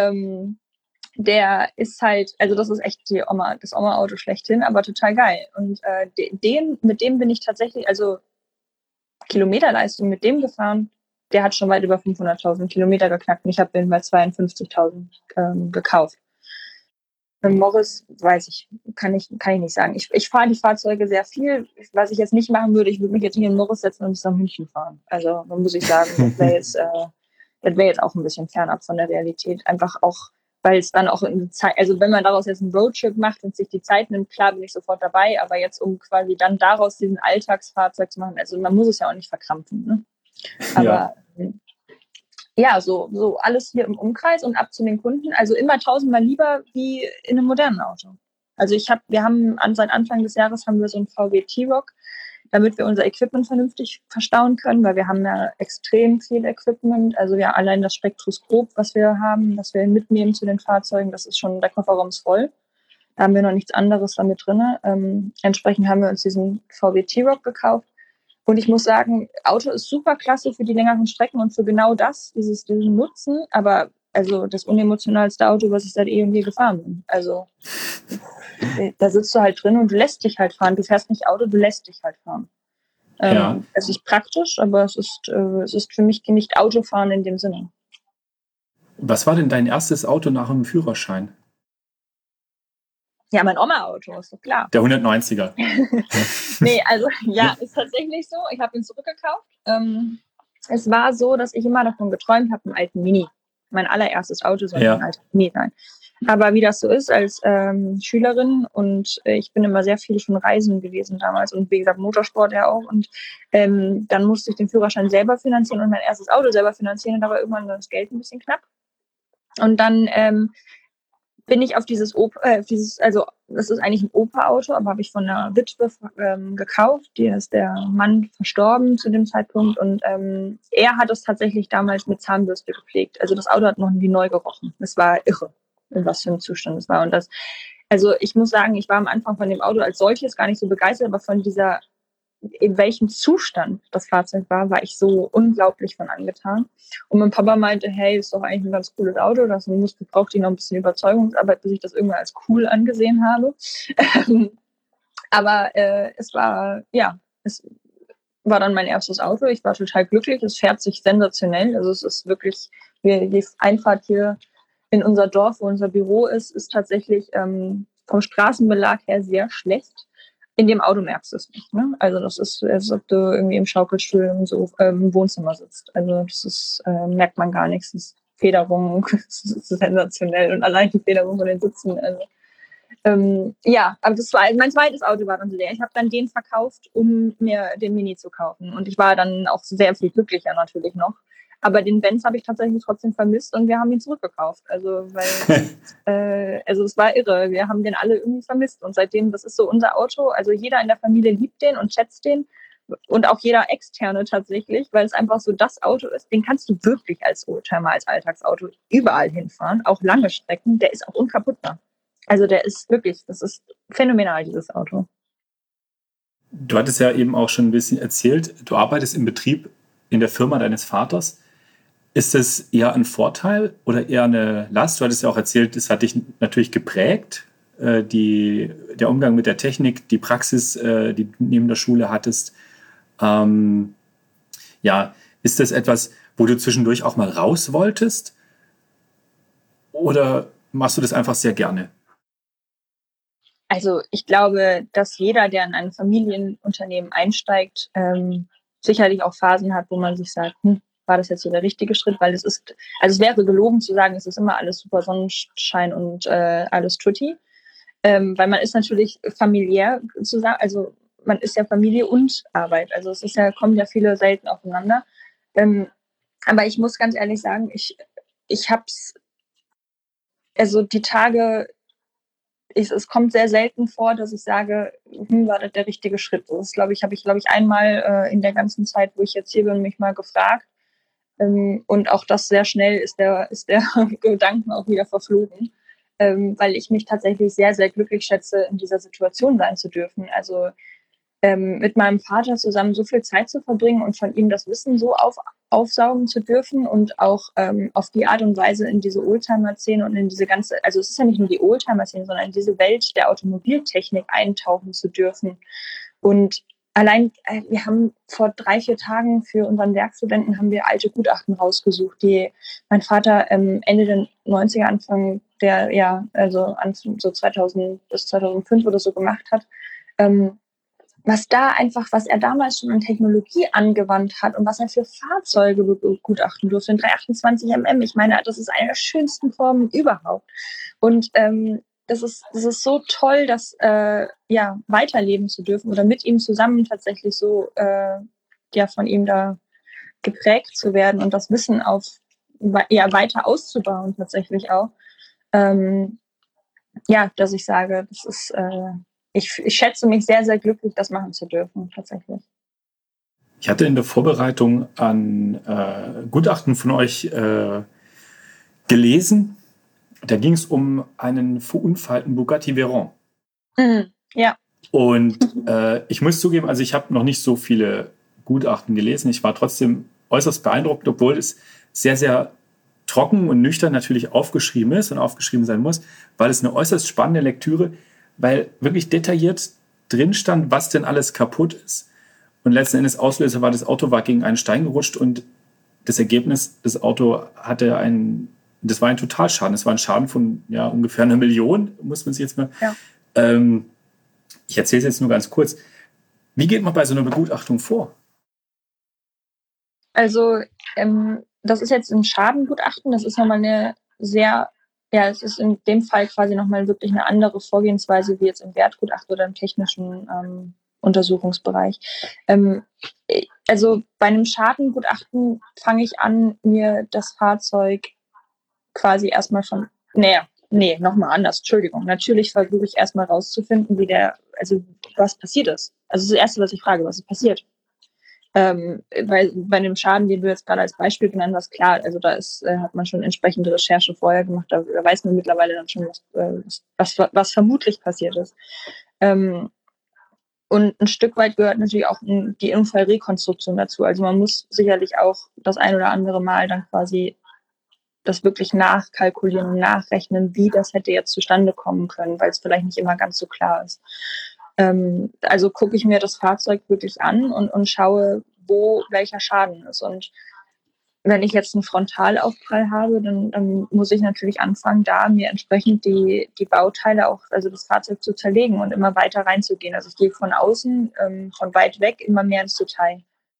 Der ist halt, also das ist echt das Oma-Auto schlechthin, aber total geil. Und mit dem bin ich tatsächlich, also Kilometerleistung mit dem gefahren, der hat schon weit über 500.000 Kilometer geknackt und ich habe den bei 52.000 gekauft. Mit Morris kann ich nicht sagen. Ich fahre die Fahrzeuge sehr viel. Was ich jetzt nicht machen würde, ich würde mich jetzt nicht in den Morris setzen und bis nach München fahren. Also da muss ich sagen, das wäre jetzt auch ein bisschen fernab von der Realität. Einfach auch, weil es dann auch in Zeit, also wenn man daraus jetzt einen Roadtrip macht und sich die Zeit nimmt, klar bin ich sofort dabei, aber jetzt um quasi dann daraus diesen Alltagsfahrzeug zu machen, also man muss es ja auch nicht verkrampfen, ne? Aber so alles hier im Umkreis und ab zu den Kunden, also immer 1000-mal lieber wie in einem modernen Auto. Also wir haben seit Anfang des Jahres haben wir so einen VW T-Roc, damit wir unser Equipment vernünftig verstauen können, weil wir haben ja extrem viel Equipment. Also ja, allein das Spektroskop, was wir haben, was wir mitnehmen zu den Fahrzeugen, das ist schon, der Kofferraum ist voll. Da haben wir noch nichts anderes damit drin. Entsprechend haben wir uns diesen VW T-Roc gekauft. Und ich muss sagen, Auto ist super klasse für die längeren Strecken und für genau diesen Nutzen. Aber also das unemotionalste Auto, was ich seit eh und je gefahren bin. Also da sitzt du halt drin und du lässt dich halt fahren. Du fährst nicht Auto, du lässt dich halt fahren. Es ist praktisch, aber es ist für mich nicht Autofahren in dem Sinne. Was war denn dein erstes Auto nach dem Führerschein? Ja, mein Oma-Auto, ist doch klar. Der 190er. Nee, also ja, ist tatsächlich so. Ich habe ihn zurückgekauft. Es war so, dass ich immer davon geträumt habe, einen alten Mini. Mein allererstes Auto soll ein alter Mini sein. Aber wie das so ist als Schülerin und ich bin immer sehr viel schon reisen gewesen damals und wie gesagt Motorsport ja auch und dann musste ich den Führerschein selber finanzieren und mein erstes Auto selber finanzieren und da war irgendwann das Geld ein bisschen knapp. Und dann bin ich auf also das ist eigentlich ein Opa-Auto, aber habe ich von einer Witwe gekauft. Die ist der Mann verstorben zu dem Zeitpunkt und er hat es tatsächlich damals mit Zahnbürste gepflegt. Also das Auto hat noch nie neu gerochen. Es war irre, in was für einem Zustand es war. Und also ich muss sagen, ich war am Anfang von dem Auto als solches gar nicht so begeistert, aber von in welchem Zustand das Fahrzeug war ich so unglaublich von angetan. Und mein Papa meinte, hey, ist doch eigentlich ein ganz cooles Auto, das braucht ihn noch ein bisschen Überzeugungsarbeit, bis ich das irgendwann als cool angesehen habe. Aber es war dann mein erstes Auto. Ich war total glücklich, es fährt sich sensationell. Also es ist wirklich, die Einfahrt hier in unser Dorf, wo unser Büro ist tatsächlich vom Straßenbelag her sehr schlecht. in dem Auto merkst du es nicht. Ne? Also das ist, als ob du irgendwie im Schaukelstuhl im Wohnzimmer sitzt. Also das ist, merkt man gar nichts. Das ist Federung, das ist sensationell. Und allein die Federung von den Sitzen. Also, ja, aber das war mein zweites Auto war dann so leer. Ich habe dann den verkauft, um mir den Mini zu kaufen. Und ich war dann auch sehr viel glücklicher natürlich noch. Aber den Benz habe ich tatsächlich trotzdem vermisst und wir haben ihn zurückgekauft. Also, weil, also es war irre. Wir haben den alle irgendwie vermisst. Und seitdem, das ist so unser Auto. Also jeder in der Familie liebt den und schätzt den. Und auch jeder Externe tatsächlich, weil es einfach so das Auto ist. Den kannst du wirklich als Oldtimer, als Alltagsauto überall hinfahren. Auch lange Strecken. Der ist auch unkaputtbar. Also der ist wirklich, das ist phänomenal, dieses Auto. Du hattest ja eben auch schon ein bisschen erzählt, du arbeitest im Betrieb in der Firma deines Vaters. Ist das eher ein Vorteil oder eher eine Last? Du hattest ja auch erzählt, es hat dich natürlich geprägt, der Umgang mit der Technik, die Praxis, die du neben der Schule hattest. Ja, ist das etwas, wo du zwischendurch auch mal raus wolltest? Oder machst du das einfach sehr gerne? Also ich glaube, dass jeder, der in ein Familienunternehmen einsteigt, sicherlich auch Phasen hat, wo man sich sagt, war das jetzt so der richtige Schritt? Weil es wäre gelogen zu sagen, es ist immer alles super Sonnenschein und alles tutti. Weil man ist natürlich familiär zusammen, also man ist ja Familie und Arbeit. Also es ist ja, kommen ja viele selten aufeinander. Aber ich muss ganz ehrlich sagen, ich hab's, also die Tage, es kommt sehr selten vor, dass ich sage, war das der richtige Schritt? Das habe ich einmal in der ganzen Zeit, wo ich jetzt hier bin, mich mal gefragt. Und auch das sehr schnell ist der Gedanken auch wieder verflogen, weil ich mich tatsächlich sehr, sehr glücklich schätze, in dieser Situation sein zu dürfen. Also mit meinem Vater zusammen so viel Zeit zu verbringen und von ihm das Wissen so aufsaugen zu dürfen und auch auf die Art und Weise in diese Oldtimer-Szene und in diese ganze, also es ist ja nicht nur die Oldtimer-Szene, sondern in diese Welt der Automobiltechnik eintauchen zu dürfen. Und allein, wir haben vor 3-4 Tagen für unseren Werkstudenten haben wir alte Gutachten rausgesucht, die mein Vater Ende der 90er, Anfang der, Anfang so 2000 bis 2005 oder so gemacht hat. Was er damals schon an Technologie angewandt hat und was er für Fahrzeuge begutachten durfte, den 328 mm. Ich meine, das ist eine der schönsten Formen überhaupt. Und das ist so toll, das weiterleben zu dürfen oder mit ihm zusammen tatsächlich so von ihm da geprägt zu werden und das Wissen weiter auszubauen tatsächlich auch. Dass ich sage, das ist ich schätze mich sehr, sehr glücklich, das machen zu dürfen, tatsächlich. Ich hatte in der Vorbereitung an Gutachten von euch gelesen. Da ging es um einen verunfallten Bugatti Veyron. Ja. Und ich muss zugeben, also ich habe noch nicht so viele Gutachten gelesen. Ich war trotzdem äußerst beeindruckt, obwohl es sehr, sehr trocken und nüchtern natürlich aufgeschrieben ist und aufgeschrieben sein muss, weil es eine äußerst spannende Lektüre, weil wirklich detailliert drin stand, was denn alles kaputt ist. Und letzten Endes Auslöser war, das Auto war gegen einen Stein gerutscht und das Ergebnis, das Auto hatte das war ein Totalschaden. Das war ein Schaden von ungefähr 1 Million, muss man sich jetzt mal... Ja. Ich erzähle es jetzt nur ganz kurz. Wie geht man bei so einer Begutachtung vor? Also, das ist jetzt ein Schadengutachten. Das ist nochmal eine sehr... Ja, es ist in dem Fall quasi nochmal wirklich eine andere Vorgehensweise wie jetzt im Wertgutachten oder im technischen Untersuchungsbereich. Also bei einem Schadengutachten fange ich an, mir das Fahrzeug quasi erstmal nochmal anders, Entschuldigung. Natürlich versuche ich erstmal rauszufinden, was passiert ist. Also das Erste, was ich frage, was ist passiert? Weil bei dem Schaden, den du jetzt gerade als Beispiel genannt hast, klar, also da hat man schon entsprechende Recherche vorher gemacht, da weiß man mittlerweile dann schon, was vermutlich passiert ist. Und ein Stück weit gehört natürlich auch die Unfallrekonstruktion dazu. Also man muss sicherlich auch das ein oder andere Mal dann quasi das wirklich nachkalkulieren und nachrechnen, wie das hätte jetzt zustande kommen können, weil es vielleicht nicht immer ganz so klar ist. Also gucke ich mir das Fahrzeug wirklich an und schaue, wo welcher Schaden ist. Und wenn ich jetzt einen Frontalaufprall habe, dann muss ich natürlich anfangen, da mir entsprechend die Bauteile auch, also das Fahrzeug zu zerlegen und immer weiter reinzugehen. Also ich gehe von außen, von weit weg immer mehr ins Detail.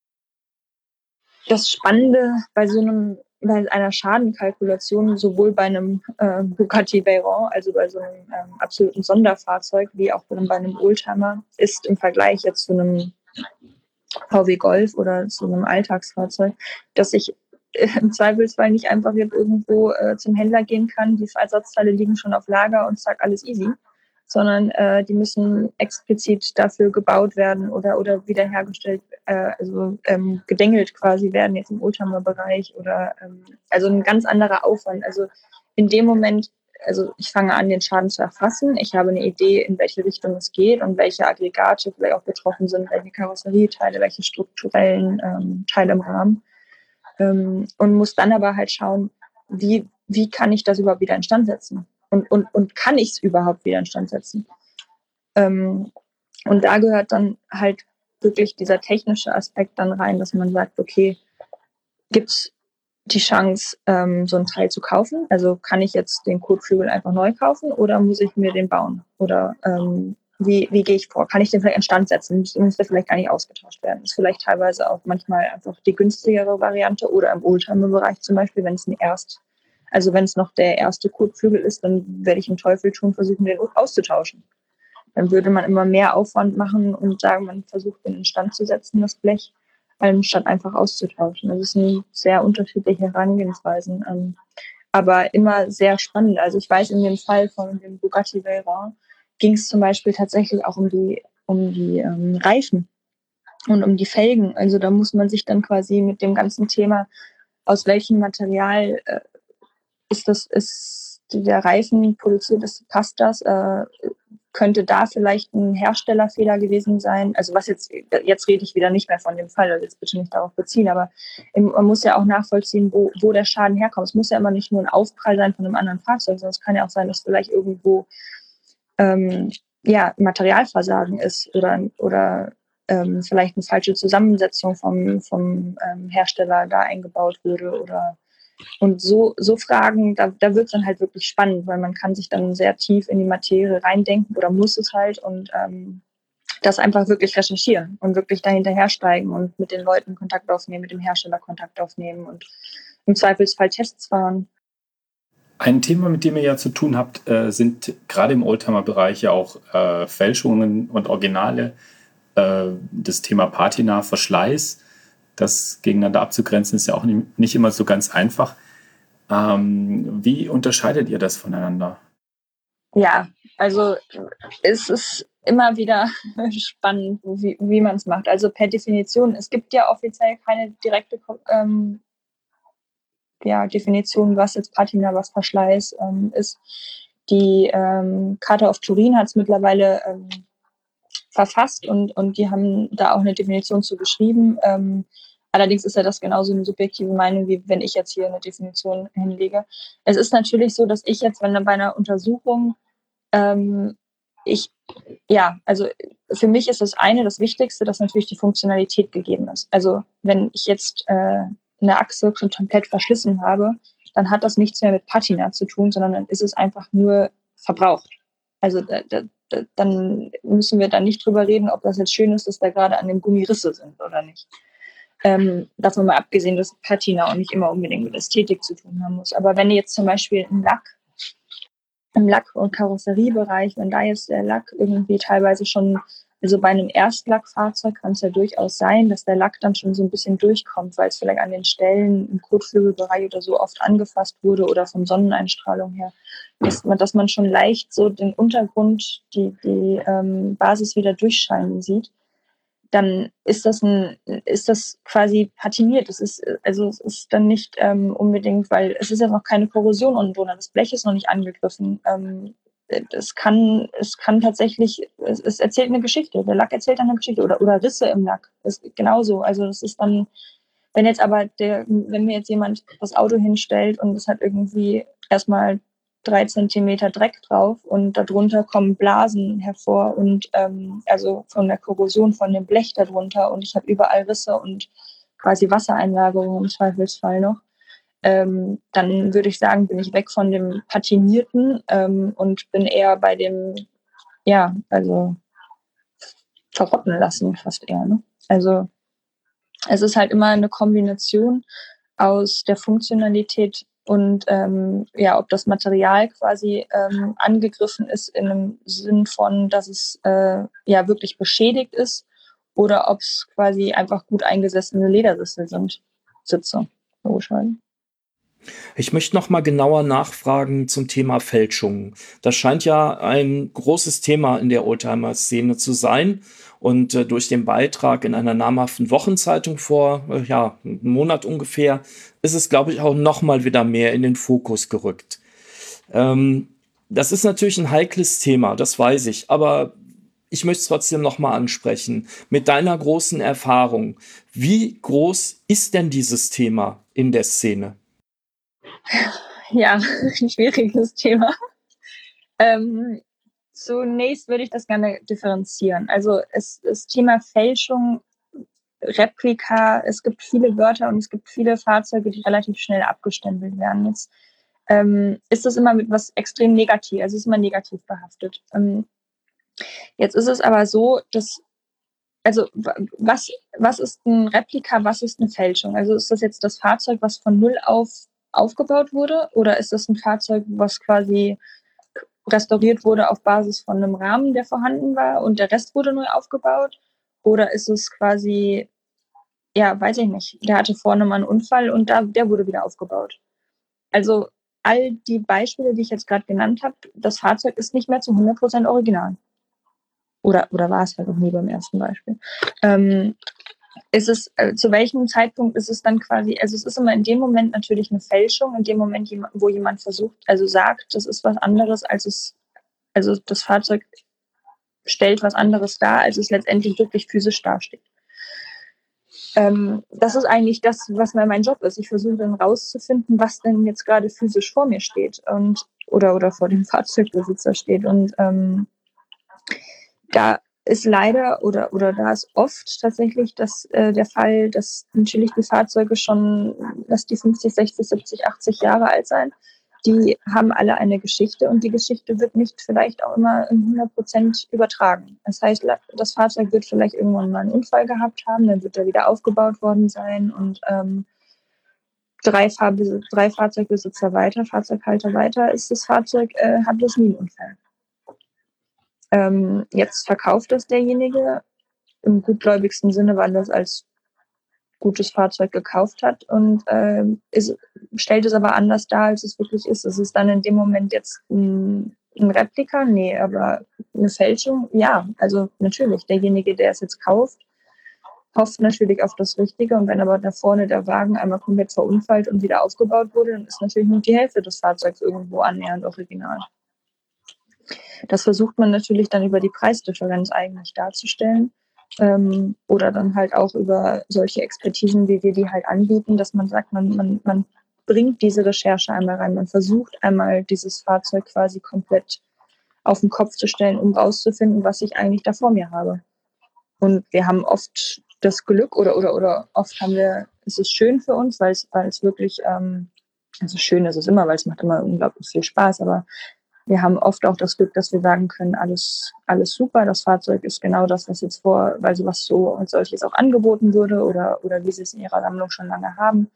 Das Spannende bei einer Schadenkalkulation, sowohl bei einem Bugatti Veyron, also bei so einem absoluten Sonderfahrzeug, wie auch bei einem Oldtimer, ist im Vergleich jetzt zu einem VW Golf oder zu einem Alltagsfahrzeug, dass ich im Zweifelsfall nicht einfach jetzt irgendwo zum Händler gehen kann, die Ersatzteile liegen schon auf Lager und zack, alles easy, sondern die müssen explizit dafür gebaut werden oder wiederhergestellt, gedengelt quasi werden, jetzt im Oldtimer-Bereich oder also ein ganz anderer Aufwand. Also in dem Moment, also ich fange an, den Schaden zu erfassen. Ich habe eine Idee, in welche Richtung es geht und welche Aggregate vielleicht auch betroffen sind, welche Karosserieteile, welche strukturellen Teile im Rahmen. Und muss dann aber halt schauen, wie kann ich das überhaupt wieder instand setzen? Und kann ich es überhaupt wieder instand setzen? Und da gehört dann halt wirklich dieser technische Aspekt dann rein, dass man sagt, okay, gibt es die Chance, so ein Teil zu kaufen? Also kann ich jetzt den Kotflügel einfach neu kaufen oder muss ich mir den bauen? Oder wie gehe ich vor? Kann ich den vielleicht instand setzen? Muss der vielleicht gar nicht ausgetauscht werden? Ist vielleicht teilweise auch manchmal einfach die günstigere Variante oder im Oldtimer-Bereich zum Beispiel, wenn es noch der erste Kotflügel ist, dann werde ich den Teufel tun, versuchen, den auszutauschen. Dann würde man immer mehr Aufwand machen und sagen, man versucht, den instand zu setzen, das Blech, anstatt einfach auszutauschen. Das sind sehr unterschiedliche Herangehensweisen, aber immer sehr spannend. Also ich weiß, in dem Fall von dem Bugatti Veyron ging es zum Beispiel tatsächlich auch um die Reifen und um die Felgen. Also da muss man sich dann quasi mit dem ganzen Thema, aus welchem Material ist der Reifen produziert, passt das, könnte da vielleicht ein Herstellerfehler gewesen sein. Also jetzt rede ich wieder nicht mehr von dem Fall, also jetzt bitte nicht darauf beziehen, aber man muss ja auch nachvollziehen, wo der Schaden herkommt. Es muss ja immer nicht nur ein Aufprall sein von einem anderen Fahrzeug, sondern es kann ja auch sein, dass vielleicht irgendwo Materialversagen ist oder vielleicht eine falsche Zusammensetzung vom Hersteller da eingebaut wurde und so Fragen, da wird es dann halt wirklich spannend, weil man kann sich dann sehr tief in die Materie reindenken oder muss es halt und das einfach wirklich recherchieren und wirklich dahinterher steigen und mit den Leuten Kontakt aufnehmen, mit dem Hersteller Kontakt aufnehmen und im Zweifelsfall Tests fahren. Ein Thema, mit dem ihr ja zu tun habt, sind gerade im Oldtimer-Bereich ja auch Fälschungen und Originale. Das Thema Patina, Verschleiß, das gegeneinander abzugrenzen, ist ja auch nicht immer so ganz einfach. Wie unterscheidet ihr das voneinander? Ja, also es ist immer wieder spannend, wie man es macht. Also per Definition, es gibt ja offiziell keine direkte Definition, was jetzt Patina, was Verschleiß ist. Die Charta of Turin hat es mittlerweile verfasst und die haben da auch eine Definition zu geschrieben. Allerdings ist ja das genauso eine subjektive Meinung, wie wenn ich jetzt hier eine Definition hinlege. Es ist natürlich so, dass ich jetzt, wenn bei einer Untersuchung also für mich ist das Wichtigste, dass natürlich die Funktionalität gegeben ist. Also wenn ich jetzt eine Achse schon komplett verschlissen habe, dann hat das nichts mehr mit Patina zu tun, sondern dann ist es einfach nur verbraucht. Also dann müssen wir da nicht drüber reden, ob das jetzt schön ist, dass da gerade an dem Gummi Risse sind oder nicht. Davon mal abgesehen, dass Patina auch nicht immer unbedingt mit Ästhetik zu tun haben muss. Aber wenn jetzt zum Beispiel im Lack- und Karosseriebereich, wenn da jetzt der Lack irgendwie teilweise schon, also bei einem Erstlackfahrzeug kann es ja durchaus sein, dass der Lack dann schon so ein bisschen durchkommt, weil es vielleicht an den Stellen im Kotflügelbereich oder so oft angefasst wurde oder von Sonneneinstrahlung her, dass man schon leicht so den Untergrund, die Basis wieder durchscheinen sieht. Dann ist das quasi patiniert. Es ist dann nicht unbedingt, weil es ist ja noch keine Korrosion unten drunter. Das Blech ist noch nicht angegriffen. Es kann tatsächlich, es erzählt eine Geschichte. Der Lack erzählt eine Geschichte oder Risse im Lack. Das ist genauso. Also das ist dann, wenn mir jetzt jemand das Auto hinstellt und es hat irgendwie erstmal 3 Zentimeter Dreck drauf und darunter kommen Blasen hervor und also von der Korrosion von dem Blech darunter und ich habe überall Risse und quasi Wassereinlagerung im Zweifelsfall noch, dann würde ich sagen, bin ich weg von dem Patinierten und bin eher bei dem, also verrotten lassen fast eher. Ne? Also es ist halt immer eine Kombination aus der Funktionalität und ob das Material quasi angegriffen ist in einem Sinn von, dass es wirklich beschädigt ist oder ob es quasi einfach gut eingesessene Ledersitze sind. Logischerweise. Ich möchte noch mal genauer nachfragen zum Thema Fälschungen. Das scheint ja ein großes Thema in der Oldtimer-Szene zu sein. Und durch den Beitrag in einer namhaften Wochenzeitung vor einem Monat ungefähr ist es, glaube ich, auch noch mal wieder mehr in den Fokus gerückt. Das ist natürlich ein heikles Thema, das weiß ich. Aber ich möchte es trotzdem noch mal ansprechen. Mit deiner großen Erfahrung, wie groß ist denn dieses Thema in der Szene? Ja, ein schwieriges Thema. Zunächst würde ich das gerne differenzieren. Also das Thema Fälschung, Replika, es gibt viele Wörter und es gibt viele Fahrzeuge, die relativ schnell abgestempelt werden. Jetzt ist es immer mit was extrem negativ, also es ist immer negativ behaftet. Jetzt ist es aber so, dass was ist ein Replika, was ist eine Fälschung? Also ist das jetzt das Fahrzeug, was von null aufgebaut wurde, oder ist das ein Fahrzeug, was quasi restauriert wurde auf Basis von einem Rahmen, der vorhanden war und der Rest wurde neu aufgebaut? Oder ist es quasi, weiß ich nicht, der hatte vorne mal einen Unfall und der wurde wieder aufgebaut? Also all die Beispiele, die ich jetzt gerade genannt habe, das Fahrzeug ist nicht mehr zu 100% original. Oder war es halt noch nie beim ersten Beispiel. Zu welchem Zeitpunkt ist es dann quasi, also es ist immer in dem Moment natürlich eine Fälschung, in dem Moment, wo jemand versucht, also sagt, das ist was anderes, also das Fahrzeug stellt was anderes dar, als es letztendlich wirklich physisch dasteht. Das ist eigentlich das, was mein Job ist. Ich versuche dann rauszufinden, was denn jetzt gerade physisch vor mir steht oder vor dem Fahrzeugbesitzer steht. Und da ist leider oder da ist oft tatsächlich der Fall, dass natürlich die Fahrzeuge schon, dass die 50, 60, 70, 80 Jahre alt sein. Die haben alle eine Geschichte und die Geschichte wird nicht vielleicht auch immer in 100% übertragen. Das heißt, das Fahrzeug wird vielleicht irgendwann mal einen Unfall gehabt haben, dann wird er wieder aufgebaut worden sein und drei Fahrzeugbesitzer weiter, Fahrzeughalter weiter, ist das Fahrzeug, hat das nie einen Unfall. Jetzt verkauft es derjenige im gutgläubigsten Sinne, weil er es als gutes Fahrzeug gekauft hat und stellt es aber anders dar, als es wirklich ist. Ist es dann in dem Moment jetzt ein Replika? Nee, aber eine Fälschung? Ja, also natürlich. Derjenige, der es jetzt kauft, hofft natürlich auf das Richtige und wenn aber da vorne der Wagen einmal komplett verunfallt und wieder aufgebaut wurde, dann ist natürlich nur die Hälfte des Fahrzeugs irgendwo annähernd original. Das versucht man natürlich dann über die Preisdifferenz eigentlich darzustellen oder dann halt auch über solche Expertisen, wie wir die halt anbieten, dass man sagt, man bringt diese Recherche einmal rein, man versucht einmal dieses Fahrzeug quasi komplett auf den Kopf zu stellen, um rauszufinden, was ich eigentlich da vor mir habe. Und wir haben oft das Glück oder oft ist es schön für uns, weil es wirklich, also schön ist es immer, weil es macht immer unglaublich viel Spaß, aber wir haben oft auch das Glück, dass wir sagen können, alles super, das Fahrzeug ist genau das, was jetzt weil sowas so als solches auch angeboten wurde oder wie sie es in ihrer Sammlung schon lange haben.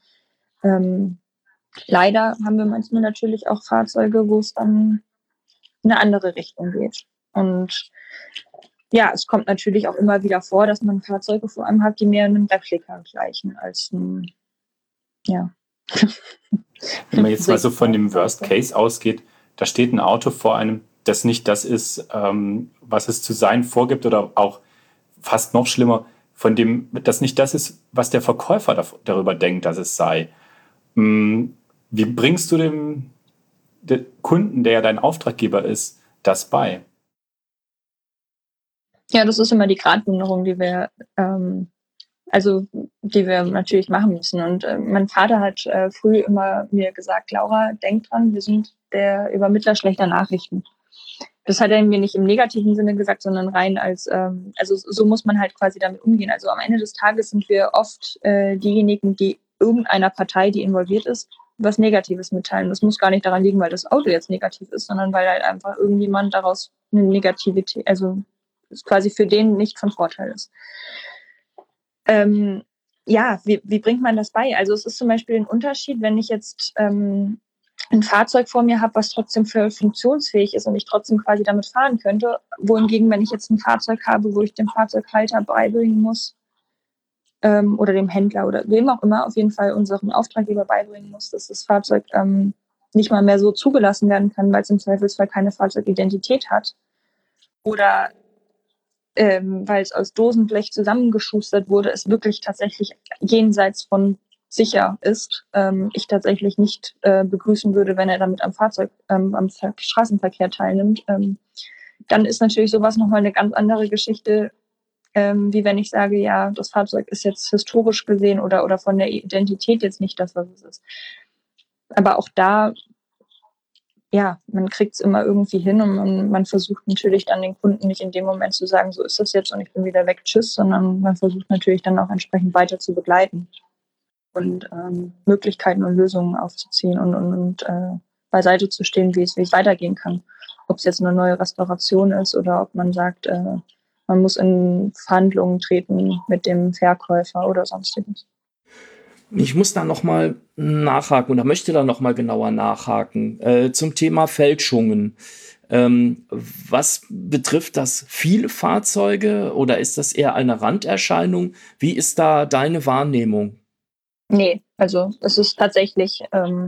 Leider haben wir manchmal natürlich auch Fahrzeuge, wo es dann in eine andere Richtung geht. Und ja, es kommt natürlich auch immer wieder vor, dass man Fahrzeuge vor allem hat, die mehr einem Replika gleichen als ein, ja. Wenn man jetzt mal so von dem Worst Case ausgeht, da steht ein Auto vor einem, das nicht das ist, was es zu sein vorgibt oder auch fast noch schlimmer, von dem das nicht das ist, was der Verkäufer darüber denkt, dass es sei. Wie bringst du dem Kunden, der ja dein Auftraggeber ist, das bei? Ja, das ist immer die Gratwanderung, die wir natürlich machen müssen. Und mein Vater hat früh immer mir gesagt, Laura, denk dran, wir sind der Übermittler schlechter Nachrichten. das hat er mir nicht im negativen Sinne gesagt, sondern rein als, also so muss man halt quasi damit umgehen. Also am Ende des Tages sind wir oft diejenigen, die irgendeiner Partei, die involviert ist, was Negatives mitteilen. Das muss gar nicht daran liegen, weil das Auto jetzt negativ ist, sondern weil halt einfach irgendjemand daraus eine Negativität, also quasi für den nicht von Vorteil ist. Ja, wie bringt man das bei? Also es ist zum Beispiel ein Unterschied, wenn ich jetzt ein Fahrzeug vor mir habe, was trotzdem voll funktionsfähig ist und ich trotzdem quasi damit fahren könnte. Wohingegen, wenn ich jetzt ein Fahrzeug habe, wo ich dem Fahrzeughalter beibringen muss, oder dem Händler oder wem auch immer, auf jeden Fall unseren Auftraggeber beibringen muss, dass das Fahrzeug nicht mal mehr so zugelassen werden kann, weil es im Zweifelsfall keine Fahrzeugidentität hat. Oder weil es aus Dosenblech zusammengeschustert wurde, es wirklich tatsächlich jenseits von sicher ist, ich tatsächlich nicht begrüßen würde, wenn er damit am Straßenverkehr teilnimmt, dann ist natürlich sowas nochmal eine ganz andere Geschichte, wie wenn ich sage, ja, das Fahrzeug ist jetzt historisch gesehen oder von der Identität jetzt nicht das, was es ist. Aber auch da, ja, man kriegt es immer irgendwie hin und man versucht natürlich dann den Kunden nicht in dem Moment zu sagen, so ist das jetzt und ich bin wieder weg, tschüss, sondern man versucht natürlich dann auch entsprechend weiter zu begleiten und Möglichkeiten und Lösungen aufzuziehen und beiseite zu stehen, wie es weitergehen kann. Ob es jetzt eine neue Restauration ist oder ob man sagt, man muss in Verhandlungen treten mit dem Verkäufer oder sonstiges. Ich muss da nochmal nachhaken oder möchte da nochmal genauer nachhaken zum Thema Fälschungen. Was betrifft das viele Fahrzeuge oder ist das eher eine Randerscheinung? Wie ist da deine Wahrnehmung? Nee, also es ist tatsächlich,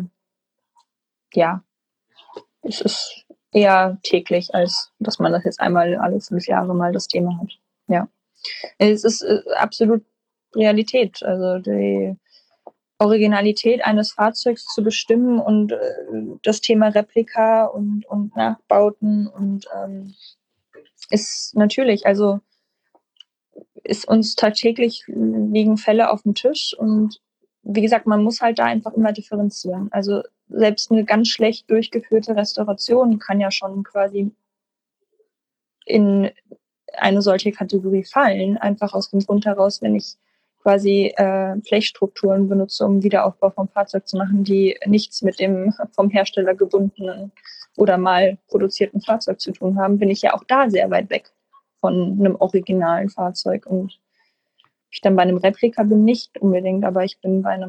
ja, es ist eher täglich, als dass man das jetzt einmal alle 5 Jahre mal das Thema hat. Ja, es ist absolut Realität. Also die Originalität eines Fahrzeugs zu bestimmen und das Thema Replika und Nachbauten und ist natürlich, also ist uns tagtäglich liegen Fälle auf dem Tisch und wie gesagt, man muss halt da einfach immer differenzieren. Also selbst eine ganz schlecht durchgeführte Restauration kann ja schon quasi in eine solche Kategorie fallen, einfach aus dem Grund heraus, wenn ich quasi Blechstrukturen benutze, um Wiederaufbau vom Fahrzeug zu machen, die nichts mit dem vom Hersteller gebundenen oder mal produzierten Fahrzeug zu tun haben, bin ich ja auch da sehr weit weg von einem originalen Fahrzeug. Und ich dann bei einem Replika bin nicht unbedingt, aber ich bin bei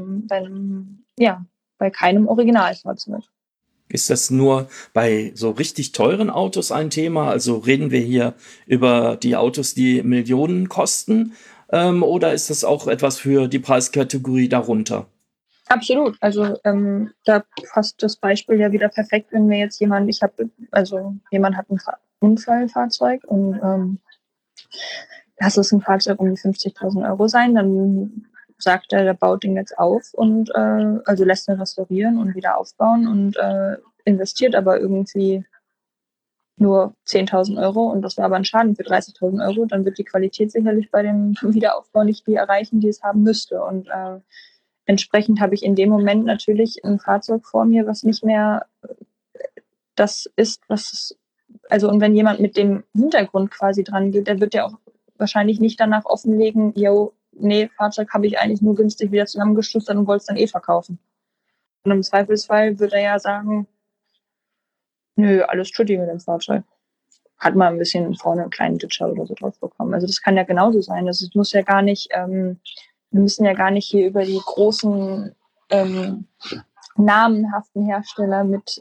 keinem Originalfahrzeug. Ist das nur bei so richtig teuren Autos ein Thema? Also reden wir hier über die Autos, die Millionen kosten? Oder ist das auch etwas für die Preiskategorie darunter? Absolut. Also da passt das Beispiel ja wieder perfekt, wenn mir jetzt jemand hat ein Unfallfahrzeug und lass es ein Fahrzeug um die 50.000 Euro sein, dann sagt er, der baut den jetzt auf und also lässt ihn restaurieren und wieder aufbauen und investiert aber irgendwie nur 10.000 Euro und das war aber ein Schaden für 30.000 Euro, dann wird die Qualität sicherlich bei dem Wiederaufbau nicht die erreichen, die es haben müsste. Und entsprechend habe ich in dem Moment natürlich ein Fahrzeug vor mir, was nicht mehr das ist, was es, also und wenn jemand mit dem Hintergrund quasi dran geht, der wird ja auch wahrscheinlich nicht danach offenlegen, Fahrzeug habe ich eigentlich nur günstig wieder zusammengeschustert und wollte es dann verkaufen. Und im Zweifelsfall würde er ja sagen, nö, alles tutti mit dem Fahrzeug. Hat mal ein bisschen vorne einen kleinen Ditcher oder so drauf bekommen. Also das kann ja genauso sein. Das muss ja gar nicht, wir müssen ja gar nicht hier über die großen namenhaften Hersteller mit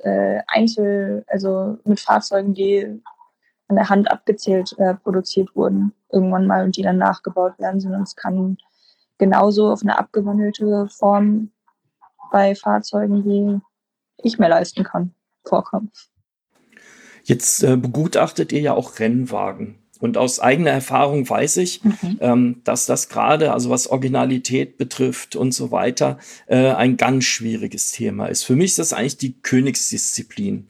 mit Fahrzeugen, die an der Hand abgezählt produziert wurden, irgendwann mal und die dann nachgebaut werden, sondern es kann genauso auf eine abgewandelte Form bei Fahrzeugen, die ich mir leisten kann, vorkommen. Jetzt begutachtet ihr ja auch Rennwagen. Und aus eigener Erfahrung weiß ich, dass das gerade, also was Originalität betrifft und so weiter, ein ganz schwieriges Thema ist. Für mich ist das eigentlich die Königsdisziplin.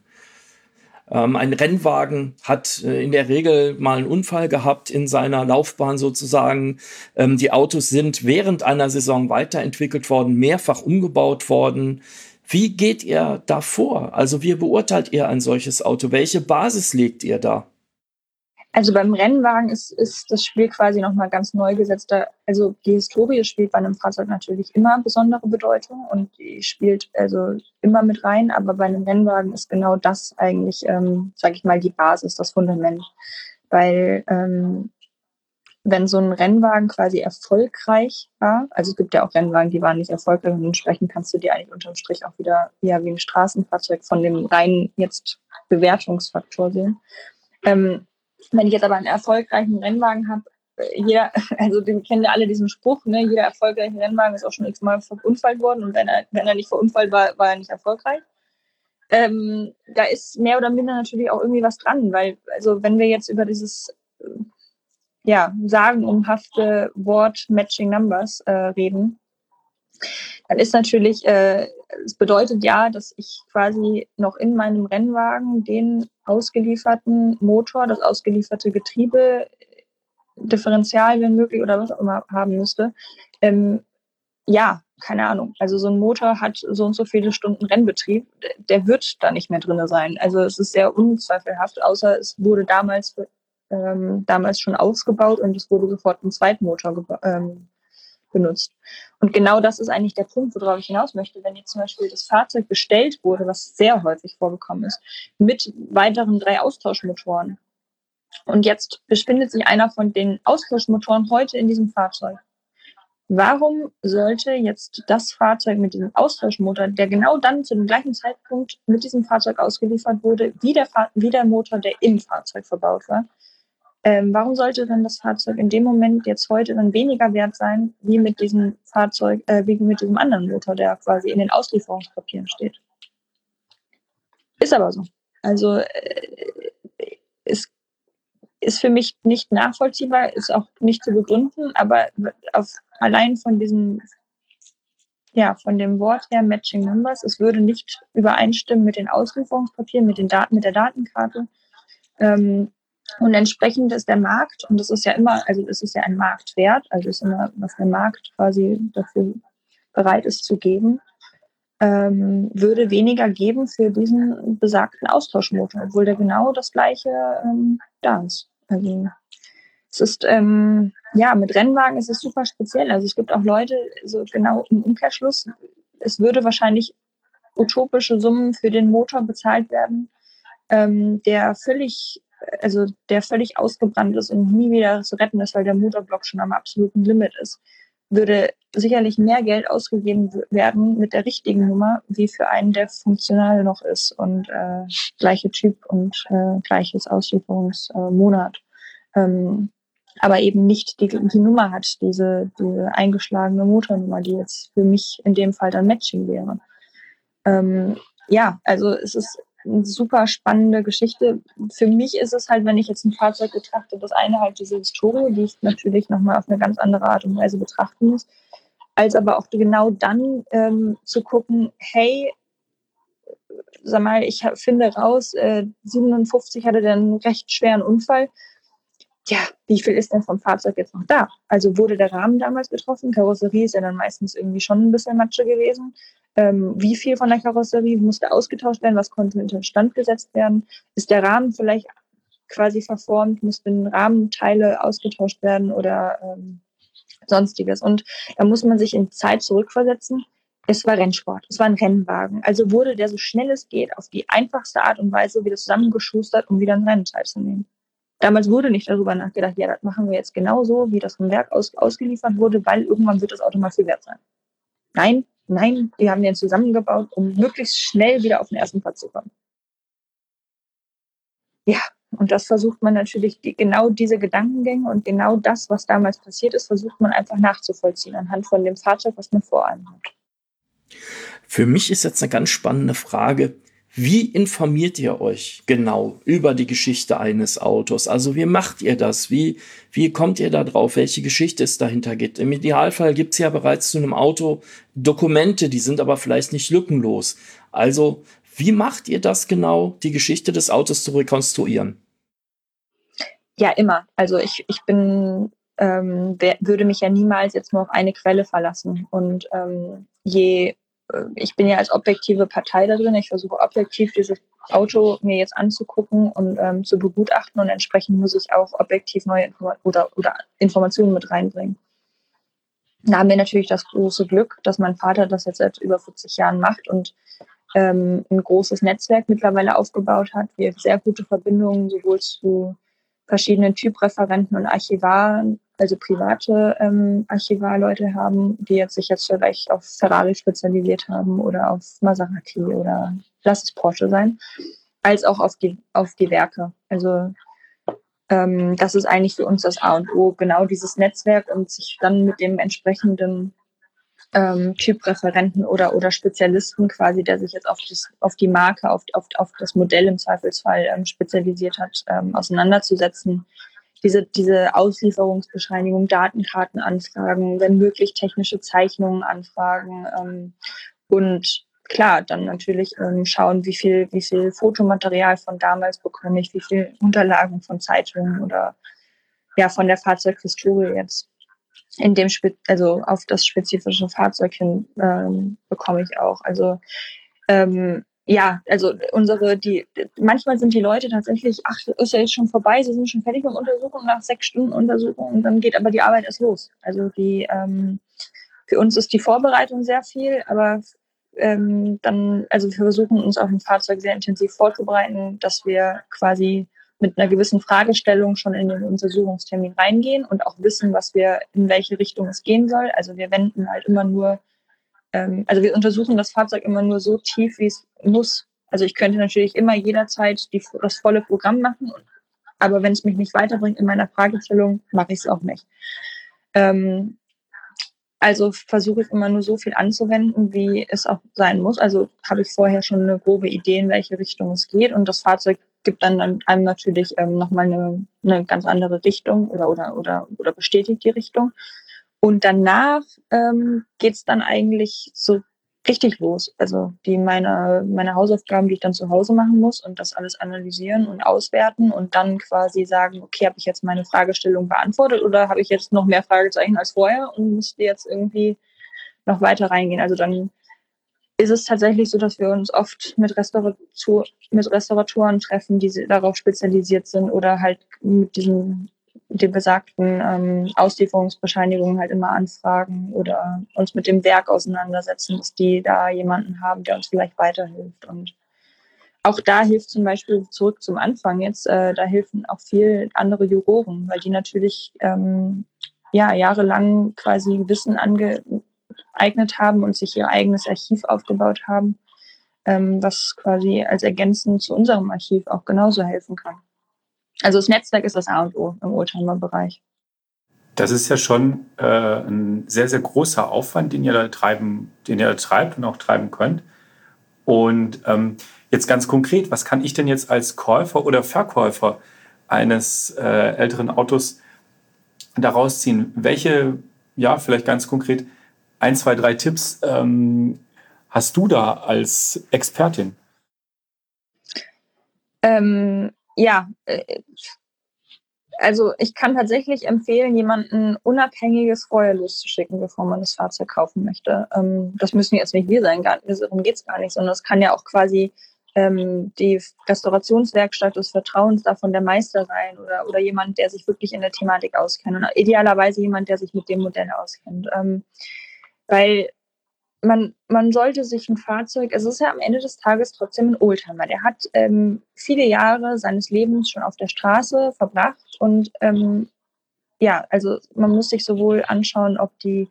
Ein Rennwagen hat in der Regel mal einen Unfall gehabt in seiner Laufbahn sozusagen. Die Autos sind während einer Saison weiterentwickelt worden, mehrfach umgebaut worden, Wie geht ihr da vor? Also wie beurteilt ihr ein solches Auto? Welche Basis legt ihr da? Also beim Rennwagen ist das Spiel quasi nochmal ganz neu gesetzt. Also die Historie spielt bei einem Fahrzeug natürlich immer besondere Bedeutung und die spielt also immer mit rein, aber bei einem Rennwagen ist genau das eigentlich, sage ich mal, die Basis, das Fundament. Weil wenn so ein Rennwagen quasi erfolgreich war, also es gibt ja auch Rennwagen, die waren nicht erfolgreich und entsprechend kannst du dir eigentlich unterm Strich auch wieder eher wie ein Straßenfahrzeug von dem reinen jetzt Bewertungsfaktor sehen. Wenn ich jetzt aber einen erfolgreichen Rennwagen habe, also wir kennen ja alle diesen Spruch, ne, jeder erfolgreiche Rennwagen ist auch schon x-mal verunfallt worden und wenn er nicht verunfallt war, war er nicht erfolgreich. Da ist mehr oder minder natürlich auch irgendwie was dran, weil, also wenn wir jetzt über dieses sagenumhafte Wort Matching Numbers reden, dann ist natürlich, es bedeutet ja, dass ich quasi noch in meinem Rennwagen den ausgelieferten Motor, das ausgelieferte Getriebe, Differential, wenn möglich, oder was auch immer haben müsste. Keine Ahnung. Also so ein Motor hat so und so viele Stunden Rennbetrieb, der wird da nicht mehr drin sein. Also es ist sehr unzweifelhaft, außer es wurde damals schon ausgebaut und es wurde sofort ein Zweitmotor benutzt. Und genau das ist eigentlich der Punkt, worauf ich hinaus möchte. Wenn jetzt zum Beispiel das Fahrzeug bestellt wurde, was sehr häufig vorgekommen ist, mit weiteren 3 Austauschmotoren. Und jetzt befindet sich einer von den Austauschmotoren heute in diesem Fahrzeug. Warum sollte jetzt das Fahrzeug mit diesem Austauschmotor, der genau dann zu dem gleichen Zeitpunkt mit diesem Fahrzeug ausgeliefert wurde, wie der Motor, der im Fahrzeug verbaut war, warum sollte dann das Fahrzeug in dem Moment jetzt heute dann weniger wert sein, wie mit diesem Fahrzeug, wie mit diesem anderen Motor, der quasi in den Auslieferungspapieren steht? Ist aber so. Also ist für mich nicht nachvollziehbar, ist auch nicht zu begründen, aber allein von dem Wort her Matching Numbers, es würde nicht übereinstimmen mit den Auslieferungspapieren, mit der Datenkarte. Und entsprechend ist der Markt, und das ist ja immer, also es ist ja ein Marktwert, also ist immer, was der Markt quasi dafür bereit ist zu geben, würde weniger geben für diesen besagten Austauschmotor, obwohl der genau das gleiche da ist. Also es ist, mit Rennwagen ist es super speziell. Also es gibt auch Leute, so genau im Umkehrschluss, es würde wahrscheinlich utopische Summen für den Motor bezahlt werden, der völlig ausgebrannt ist und nie wieder zu retten ist, weil der Motorblock schon am absoluten Limit ist, würde sicherlich mehr Geld ausgegeben werden mit der richtigen Nummer, wie für einen, der funktional noch ist und gleiche Typ und gleiches Auslieferungsmonat. Aber eben nicht die Nummer hat, diese eingeschlagene Motornummer, die jetzt für mich in dem Fall dann Matching wäre. Also es ist eine super spannende Geschichte. Für mich ist es halt, wenn ich jetzt ein Fahrzeug betrachte, das eine halt diese Historie, die ich natürlich nochmal auf eine ganz andere Art und Weise betrachten muss, als aber auch genau dann zu gucken, hey, sag mal, ich finde raus, 57 hatte der einen recht schweren Unfall. Ja, wie viel ist denn vom Fahrzeug jetzt noch da? Also wurde der Rahmen damals betroffen? Karosserie ist ja dann meistens irgendwie schon ein bisschen Matsche gewesen. Wie viel von der Karosserie musste ausgetauscht werden? Was konnte in den Stand gesetzt werden? Ist der Rahmen vielleicht quasi verformt? Mussten Rahmenteile ausgetauscht werden oder Sonstiges? Und da muss man sich in Zeit zurückversetzen. Es war Rennsport, es war ein Rennwagen. Also wurde der so schnell es geht auf die einfachste Art und Weise wieder zusammengeschustert, um wieder ein Rennen teilzunehmen. Damals wurde nicht darüber nachgedacht, ja, das machen wir jetzt genauso, wie das vom Werk ausgeliefert wurde, weil irgendwann wird das Auto mal viel wert sein. Nein, die haben den zusammengebaut, um möglichst schnell wieder auf den ersten Platz zu kommen. Ja, und das versucht man natürlich, genau diese Gedankengänge und genau das, was damals passiert ist, versucht man einfach nachzuvollziehen anhand von dem Fahrzeug, was man vor einem hat. Für mich ist jetzt eine ganz spannende Frage. Wie informiert ihr euch genau über die Geschichte eines Autos? Also wie macht ihr das? Wie kommt ihr da drauf? Welche Geschichte es dahinter gibt? Im Idealfall gibt es ja bereits zu einem Auto Dokumente, die sind aber vielleicht nicht lückenlos. Also wie macht ihr das genau, die Geschichte des Autos zu rekonstruieren? Ja, immer. Also ich bin, würde mich ja niemals jetzt nur auf eine Quelle verlassen. Und je ich bin ja als objektive Partei da drin. Ich versuche objektiv dieses Auto mir jetzt anzugucken und zu begutachten, und entsprechend muss ich auch objektiv neue oder Informationen mit reinbringen. Da haben wir natürlich das große Glück, dass mein Vater das jetzt seit über 40 Jahren macht und ein großes Netzwerk mittlerweile aufgebaut hat. Wir sehr gute Verbindungen sowohl zu verschiedenen Typreferenten und Archivaren, also private Archivarleute haben, die sich jetzt vielleicht auf Ferrari spezialisiert haben oder auf Maserati oder lass es Porsche sein, als auch auf die Werke. Also das ist eigentlich für uns das A und O, genau dieses Netzwerk, und sich dann mit dem entsprechenden Typreferenten oder Spezialisten quasi, der sich jetzt auf die Marke, auf das Modell im Zweifelsfall spezialisiert hat, auseinanderzusetzen. Diese Auslieferungsbescheinigung, Datenkarten anfragen, wenn möglich technische Zeichnungen anfragen und klar, dann natürlich schauen, wie viel Fotomaterial von damals bekomme ich, wie viel Unterlagen von Zeitungen oder ja von der Fahrzeughistorie jetzt in dem also auf das spezifische Fahrzeug hin bekomme ich auch. Also ja, also manchmal sind die Leute tatsächlich, ach, ist ja jetzt schon vorbei, sie sind schon fertig mit Untersuchung nach 6 Stunden Untersuchung, und dann geht aber die Arbeit erst los. Also für uns ist die Vorbereitung sehr viel, aber also wir versuchen uns auf dem Fahrzeug sehr intensiv vorzubereiten, dass wir quasi mit einer gewissen Fragestellung schon in den Untersuchungstermin reingehen und auch wissen, in welche Richtung es gehen soll. Also wir wenden halt immer nur, also wir untersuchen das Fahrzeug immer nur so tief, wie es muss. Also ich könnte natürlich immer jederzeit das volle Programm machen, aber wenn es mich nicht weiterbringt in meiner Fragestellung, mache ich es auch nicht. Also versuche ich immer nur so viel anzuwenden, wie es auch sein muss. Also habe ich vorher schon eine grobe Idee, in welche Richtung es geht, und das Fahrzeug gibt dann einem natürlich nochmal eine ganz andere Richtung oder bestätigt die Richtung. Und danach geht's dann eigentlich so richtig los. Also meine Hausaufgaben, die ich dann zu Hause machen muss, und das alles analysieren und auswerten und dann quasi sagen, okay, habe ich jetzt meine Fragestellung beantwortet oder habe ich jetzt noch mehr Fragezeichen als vorher und müsste jetzt irgendwie noch weiter reingehen. Also dann ist es tatsächlich so, dass wir uns oft mit Restauratoren treffen, die darauf spezialisiert sind, oder halt mit den besagten Auslieferungsbescheinigungen halt immer anfragen oder uns mit dem Werk auseinandersetzen, dass die da jemanden haben, der uns vielleicht weiterhilft. Und auch da hilft zum Beispiel, zurück zum Anfang jetzt, da helfen auch viel andere Juroren, weil die natürlich jahrelang quasi Wissen angeeignet haben und sich ihr eigenes Archiv aufgebaut haben, was quasi als ergänzend zu unserem Archiv auch genauso helfen kann. Also das Netzwerk ist das A und O im Oldtimer-Bereich. Das ist ja schon ein sehr, sehr großer Aufwand, den ihr da treibt und auch treiben könnt. Und jetzt ganz konkret, was kann ich denn jetzt als Käufer oder Verkäufer eines älteren Autos daraus ziehen? Welche, vielleicht ganz konkret, 1, 2, 3 Tipps hast du da als Expertin? Also ich kann tatsächlich empfehlen, jemanden Unabhängiges vorher loszuschicken, bevor man das Fahrzeug kaufen möchte. Das müssen jetzt nicht wir sein, darum geht es gar nicht, sondern es kann ja auch quasi die Restaurationswerkstatt des Vertrauens davon der Meister sein oder jemand, der sich wirklich in der Thematik auskennt, und idealerweise jemand, der sich mit dem Modell auskennt. Weil man sollte sich ein Fahrzeug, es ist ja am Ende des Tages trotzdem ein Oldtimer, der hat viele Jahre seines Lebens schon auf der Straße verbracht, und also man muss sich sowohl anschauen, ob die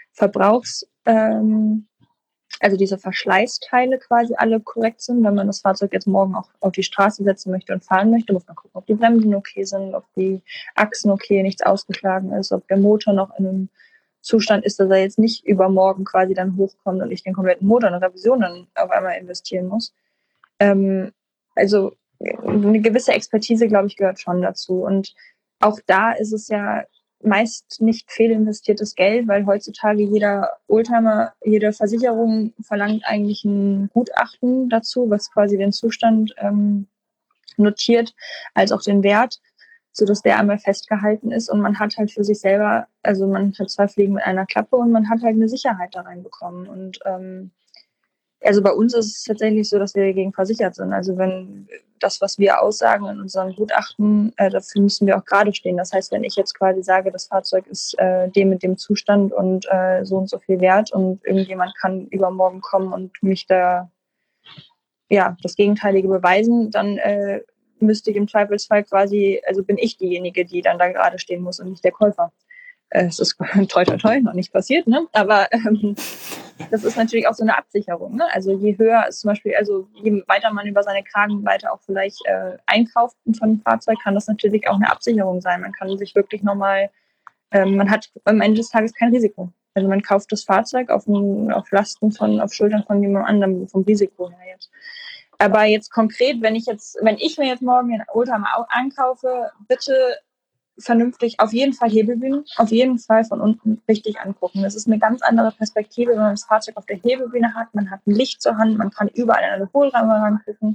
also diese Verschleißteile quasi alle korrekt sind. Wenn man das Fahrzeug jetzt morgen auch auf die Straße setzen möchte und fahren möchte, muss man gucken, ob die Bremsen okay sind, ob die Achsen okay, nichts ausgeschlagen ist, ob der Motor noch in einem Zustand ist, dass er jetzt nicht übermorgen quasi dann hochkommt und ich den kompletten Motor in eine Revision dann auf einmal investieren muss. Also eine gewisse Expertise, glaube ich, gehört schon dazu. Und auch da ist es ja meist nicht fehlinvestiertes Geld, weil heutzutage jeder Oldtimer, jede Versicherung verlangt eigentlich ein Gutachten dazu, was quasi den Zustand notiert, als auch den Wert, sodass der einmal festgehalten ist, und man hat halt für sich selber, also man hat 2 Fliegen mit einer Klappe und man hat halt eine Sicherheit da reinbekommen. Und Also bei uns ist es tatsächlich so, dass wir dagegen versichert sind. Also wenn das, was wir aussagen in unseren Gutachten, dafür müssen wir auch gerade stehen. Das heißt, wenn ich jetzt quasi sage, das Fahrzeug ist dem mit dem Zustand und so und so viel wert und irgendjemand kann übermorgen kommen und mich da das Gegenteilige beweisen, dann müsste ich im Zweifelsfall quasi, also bin ich diejenige, die dann da gerade stehen muss und nicht der Käufer. Es ist toi toi toi noch nicht passiert, ne? Aber das ist natürlich auch so eine Absicherung, ne? Also je höher ist zum Beispiel, also je weiter man über seine Kragenweite auch vielleicht einkauft von einem Fahrzeug, kann das natürlich auch eine Absicherung sein. Man kann sich wirklich nochmal, man hat am Ende des Tages kein Risiko. Also man kauft das Fahrzeug auf Schultern von jemand anderem, vom Risiko her jetzt. Aber jetzt konkret, wenn ich mir jetzt morgen den Oldtimer ankaufe, bitte vernünftig, auf jeden Fall Hebelbühne, auf jeden Fall von unten richtig angucken. Das ist eine ganz andere Perspektive, wenn man das Fahrzeug auf der Hebelbühne hat. Man hat ein Licht zur Hand, man kann überall in eine Hohlramme rangucken.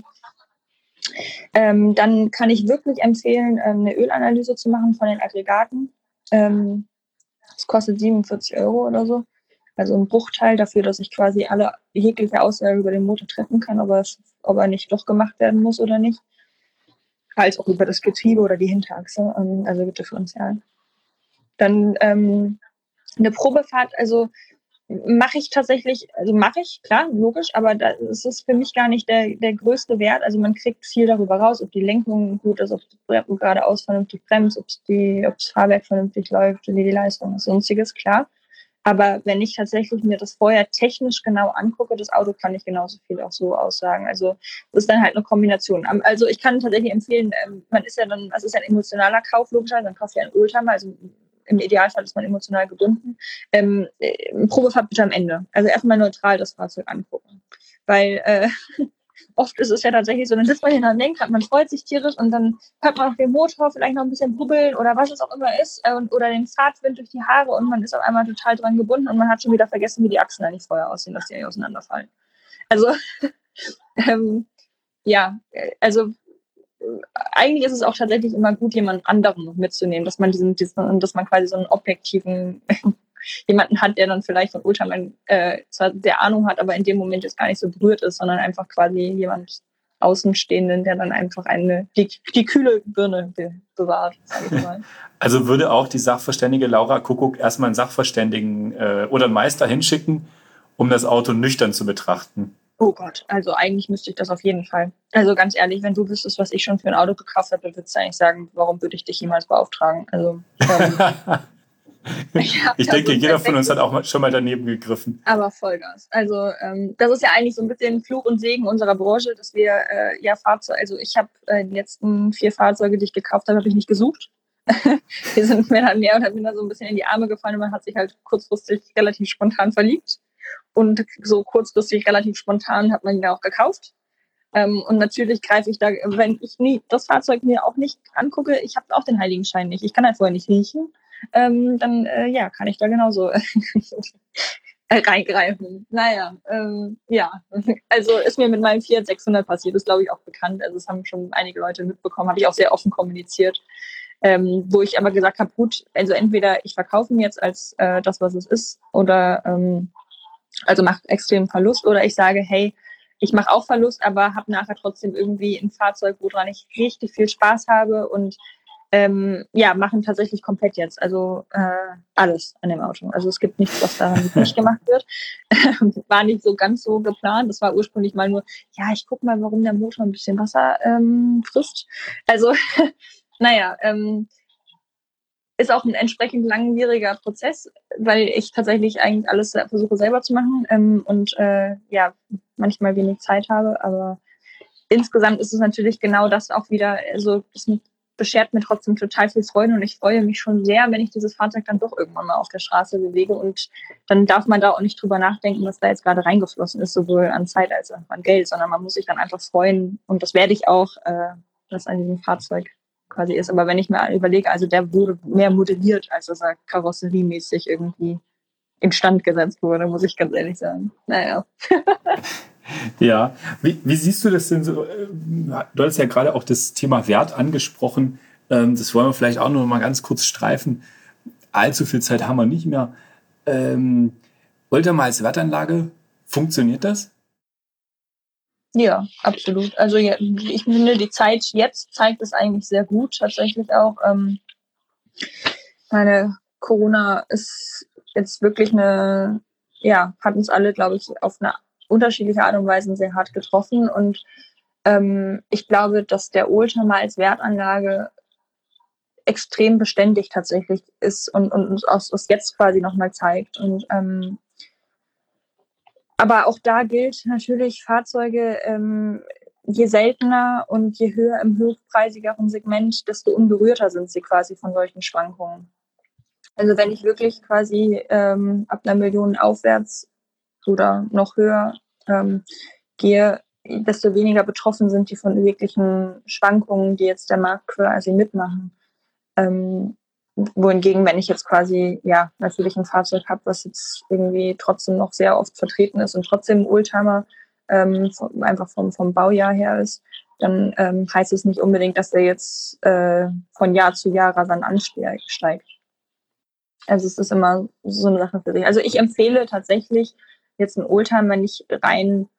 Dann kann ich wirklich empfehlen, eine Ölanalyse zu machen von den Aggregaten. Das kostet 47 € oder so. Also ein Bruchteil dafür, dass ich quasi alle jegliche Aussage über den Motor treffen kann, ob er nicht doch gemacht werden muss oder nicht. Als auch über das Getriebe oder die Hinterachse, also Differential. Dann eine Probefahrt, also mache ich, klar, logisch, aber das ist für mich gar nicht der größte Wert. Also man kriegt viel darüber raus, ob die Lenkung gut ist, ob geradeaus vernünftig bremst, ob das Fahrwerk vernünftig läuft, wie die Leistung ist, sonstiges, klar. Aber wenn ich tatsächlich mir das vorher technisch genau angucke, das Auto, kann ich genauso viel auch so aussagen. Also das ist dann halt eine Kombination. Also ich kann tatsächlich empfehlen, das ist ja ein emotionaler Kauf, logischerweise, dann kauft ihr einen Oldtimer, also im Idealfall ist man emotional gebunden. Probefahrt bitte am Ende. Also erstmal neutral das Fahrzeug angucken. Weil oft ist es ja tatsächlich so, dann sitzt man hinter dem Lenkrad, man freut sich tierisch und dann hört man auch den Motor vielleicht noch ein bisschen brubbeln oder was es auch immer ist oder den Fahrtwind durch die Haare und man ist auf einmal total dran gebunden und man hat schon wieder vergessen, wie die Achsen eigentlich vorher aussehen, dass die eigentlich auseinanderfallen. Also eigentlich ist es auch tatsächlich immer gut, jemand anderen noch mitzunehmen, dass man dass man quasi so einen objektiven jemanden hat, der dann vielleicht von Ultraman zwar der Ahnung hat, aber in dem Moment jetzt gar nicht so berührt ist, sondern einfach quasi jemand Außenstehenden, der dann einfach die kühle Birne bewahrt, sage ich mal. Also würde auch die Sachverständige Laura Kuckuck erstmal einen Sachverständigen oder einen Meister hinschicken, um das Auto nüchtern zu betrachten? Oh Gott, also eigentlich müsste ich das auf jeden Fall. Also ganz ehrlich, wenn du wüsstest, was ich schon für ein Auto gekauft habe, dann würdest du eigentlich sagen, warum würde ich dich jemals beauftragen? Also ich denke, jeder von uns hat auch schon mal daneben gegriffen. Aber Vollgas. Also das ist ja eigentlich so ein bisschen Fluch und Segen unserer Branche, dass wir Fahrzeuge, also ich habe die letzten 4 Fahrzeuge, die ich gekauft habe ich nicht gesucht. Die sind mir dann mehr oder minder so ein bisschen in die Arme gefallen und man hat sich halt kurzfristig relativ spontan verliebt. Und so kurzfristig relativ spontan hat man ihn auch gekauft. Und natürlich greife ich da, wenn ich das Fahrzeug mir auch nicht angucke, ich habe auch den Heiligenschein nicht. Ich kann halt vorher nicht riechen. Dann kann ich da genauso reingreifen. Also ist mir mit meinem Fiat 600 passiert, ist glaube ich auch bekannt. Also es haben schon einige Leute mitbekommen, habe ich auch sehr offen kommuniziert. Wo ich aber gesagt habe, gut, also entweder ich verkaufe ihn jetzt als das, was es ist, oder also macht extrem Verlust, oder ich sage, hey, ich mache auch Verlust, aber habe nachher trotzdem irgendwie ein Fahrzeug, woran ich richtig viel Spaß habe und machen tatsächlich komplett jetzt. Also alles an dem Auto. Also es gibt nichts, was daran nicht gemacht wird. War nicht so ganz so geplant. Das war ursprünglich mal nur, ich gucke mal, warum der Motor ein bisschen Wasser frisst. Also, ist auch ein entsprechend langwieriger Prozess, weil ich tatsächlich eigentlich alles versuche selber zu machen und manchmal wenig Zeit habe. Aber insgesamt ist es natürlich genau das auch wieder, also es beschert mir trotzdem total viel Freude und ich freue mich schon sehr, wenn ich dieses Fahrzeug dann doch irgendwann mal auf der Straße bewege und dann darf man da auch nicht drüber nachdenken, was da jetzt gerade reingeflossen ist, sowohl an Zeit als auch an Geld, sondern man muss sich dann einfach freuen und das werde ich auch, was an diesem Fahrzeug quasi ist. Aber wenn ich mir überlege, also der wurde mehr modelliert, als dass er karosseriemäßig irgendwie instand gesetzt wurde, muss ich ganz ehrlich sagen. Naja. Ja, wie siehst du das denn so? Du hast ja gerade auch das Thema Wert angesprochen. Das wollen wir vielleicht auch noch mal ganz kurz streifen. Allzu viel Zeit haben wir nicht mehr. Oldtimer als Wertanlage, funktioniert das? Ja, absolut. Also ja, ich finde, die Zeit jetzt zeigt es eigentlich sehr gut, tatsächlich auch. Meine Corona ist jetzt wirklich hat uns alle, glaube ich, auf eine unterschiedliche Art und Weise sehr hart getroffen. Und ich glaube, dass der Oldtimer als Wertanlage extrem beständig tatsächlich ist und uns aus jetzt quasi nochmal zeigt. Und aber auch da gilt natürlich, Fahrzeuge, je seltener und je höher im hochpreisigeren Segment, desto unberührter sind sie quasi von solchen Schwankungen. Also wenn ich wirklich quasi ab 1 Million aufwärts oder noch höher gehe, desto weniger betroffen sind die von wirklichen Schwankungen, die jetzt der Markt quasi mitmachen. Wohingegen, wenn ich jetzt quasi natürlich ein Fahrzeug habe, was jetzt irgendwie trotzdem noch sehr oft vertreten ist und trotzdem Oldtimer einfach vom Baujahr her ist, dann heißt es nicht unbedingt, dass der jetzt von Jahr zu Jahr rasant ansteigt. Also es ist immer so eine Sache für sich. Also ich empfehle tatsächlich jetzt einen Oldtimer nicht rein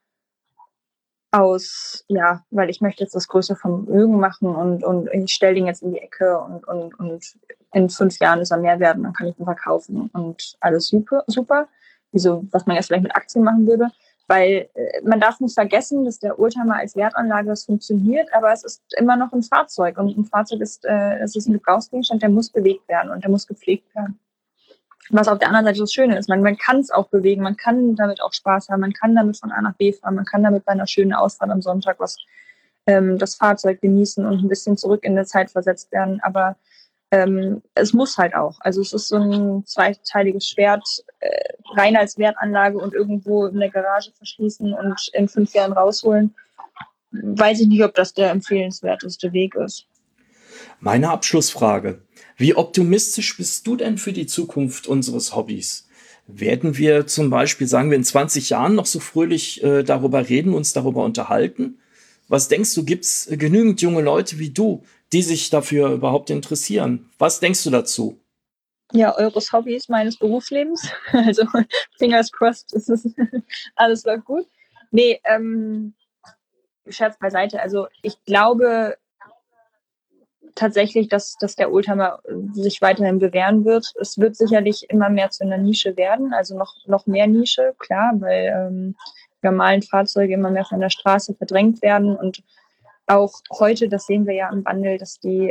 weil ich möchte jetzt das größte Vermögen machen und ich stelle den jetzt in die Ecke und in 5 Jahren ist er mehr wert und dann kann ich ihn verkaufen und alles super. Was man jetzt vielleicht mit Aktien machen würde. Weil man darf nicht vergessen, dass der Oldtimer als Wertanlage das funktioniert, aber es ist immer noch ein Fahrzeug und ein Fahrzeug ist ein Gebrauchsgegenstand, der muss bewegt werden und der muss gepflegt werden. Was auf der anderen Seite das Schöne ist, man kann es auch bewegen, man kann damit auch Spaß haben, man kann damit von A nach B fahren, man kann damit bei einer schönen Ausfahrt am Sonntag das Fahrzeug genießen und ein bisschen zurück in der Zeit versetzt werden, aber es muss halt auch. Also es ist so ein zweiteiliges Schwert, rein als Wertanlage und irgendwo in der Garage verschließen und in 5 Jahren rausholen. Weiß ich nicht, ob das der empfehlenswerteste Weg ist. Meine Abschlussfrage. Wie optimistisch bist du denn für die Zukunft unseres Hobbys? Werden wir zum Beispiel, sagen wir, in 20 Jahren noch so fröhlich darüber reden, uns darüber unterhalten? Was denkst du, gibt's genügend junge Leute wie du, die sich dafür überhaupt interessieren? Was denkst du dazu? Ja, eures Hobbys meines Berufslebens. Also fingers crossed, alles läuft gut. Nee, Scherz beiseite. Also ich glaube tatsächlich, dass der Oldtimer sich weiterhin bewähren wird. Es wird sicherlich immer mehr zu einer Nische werden, also noch mehr Nische, klar, weil die normalen Fahrzeuge immer mehr von der Straße verdrängt werden und auch heute, das sehen wir ja im Wandel, dass die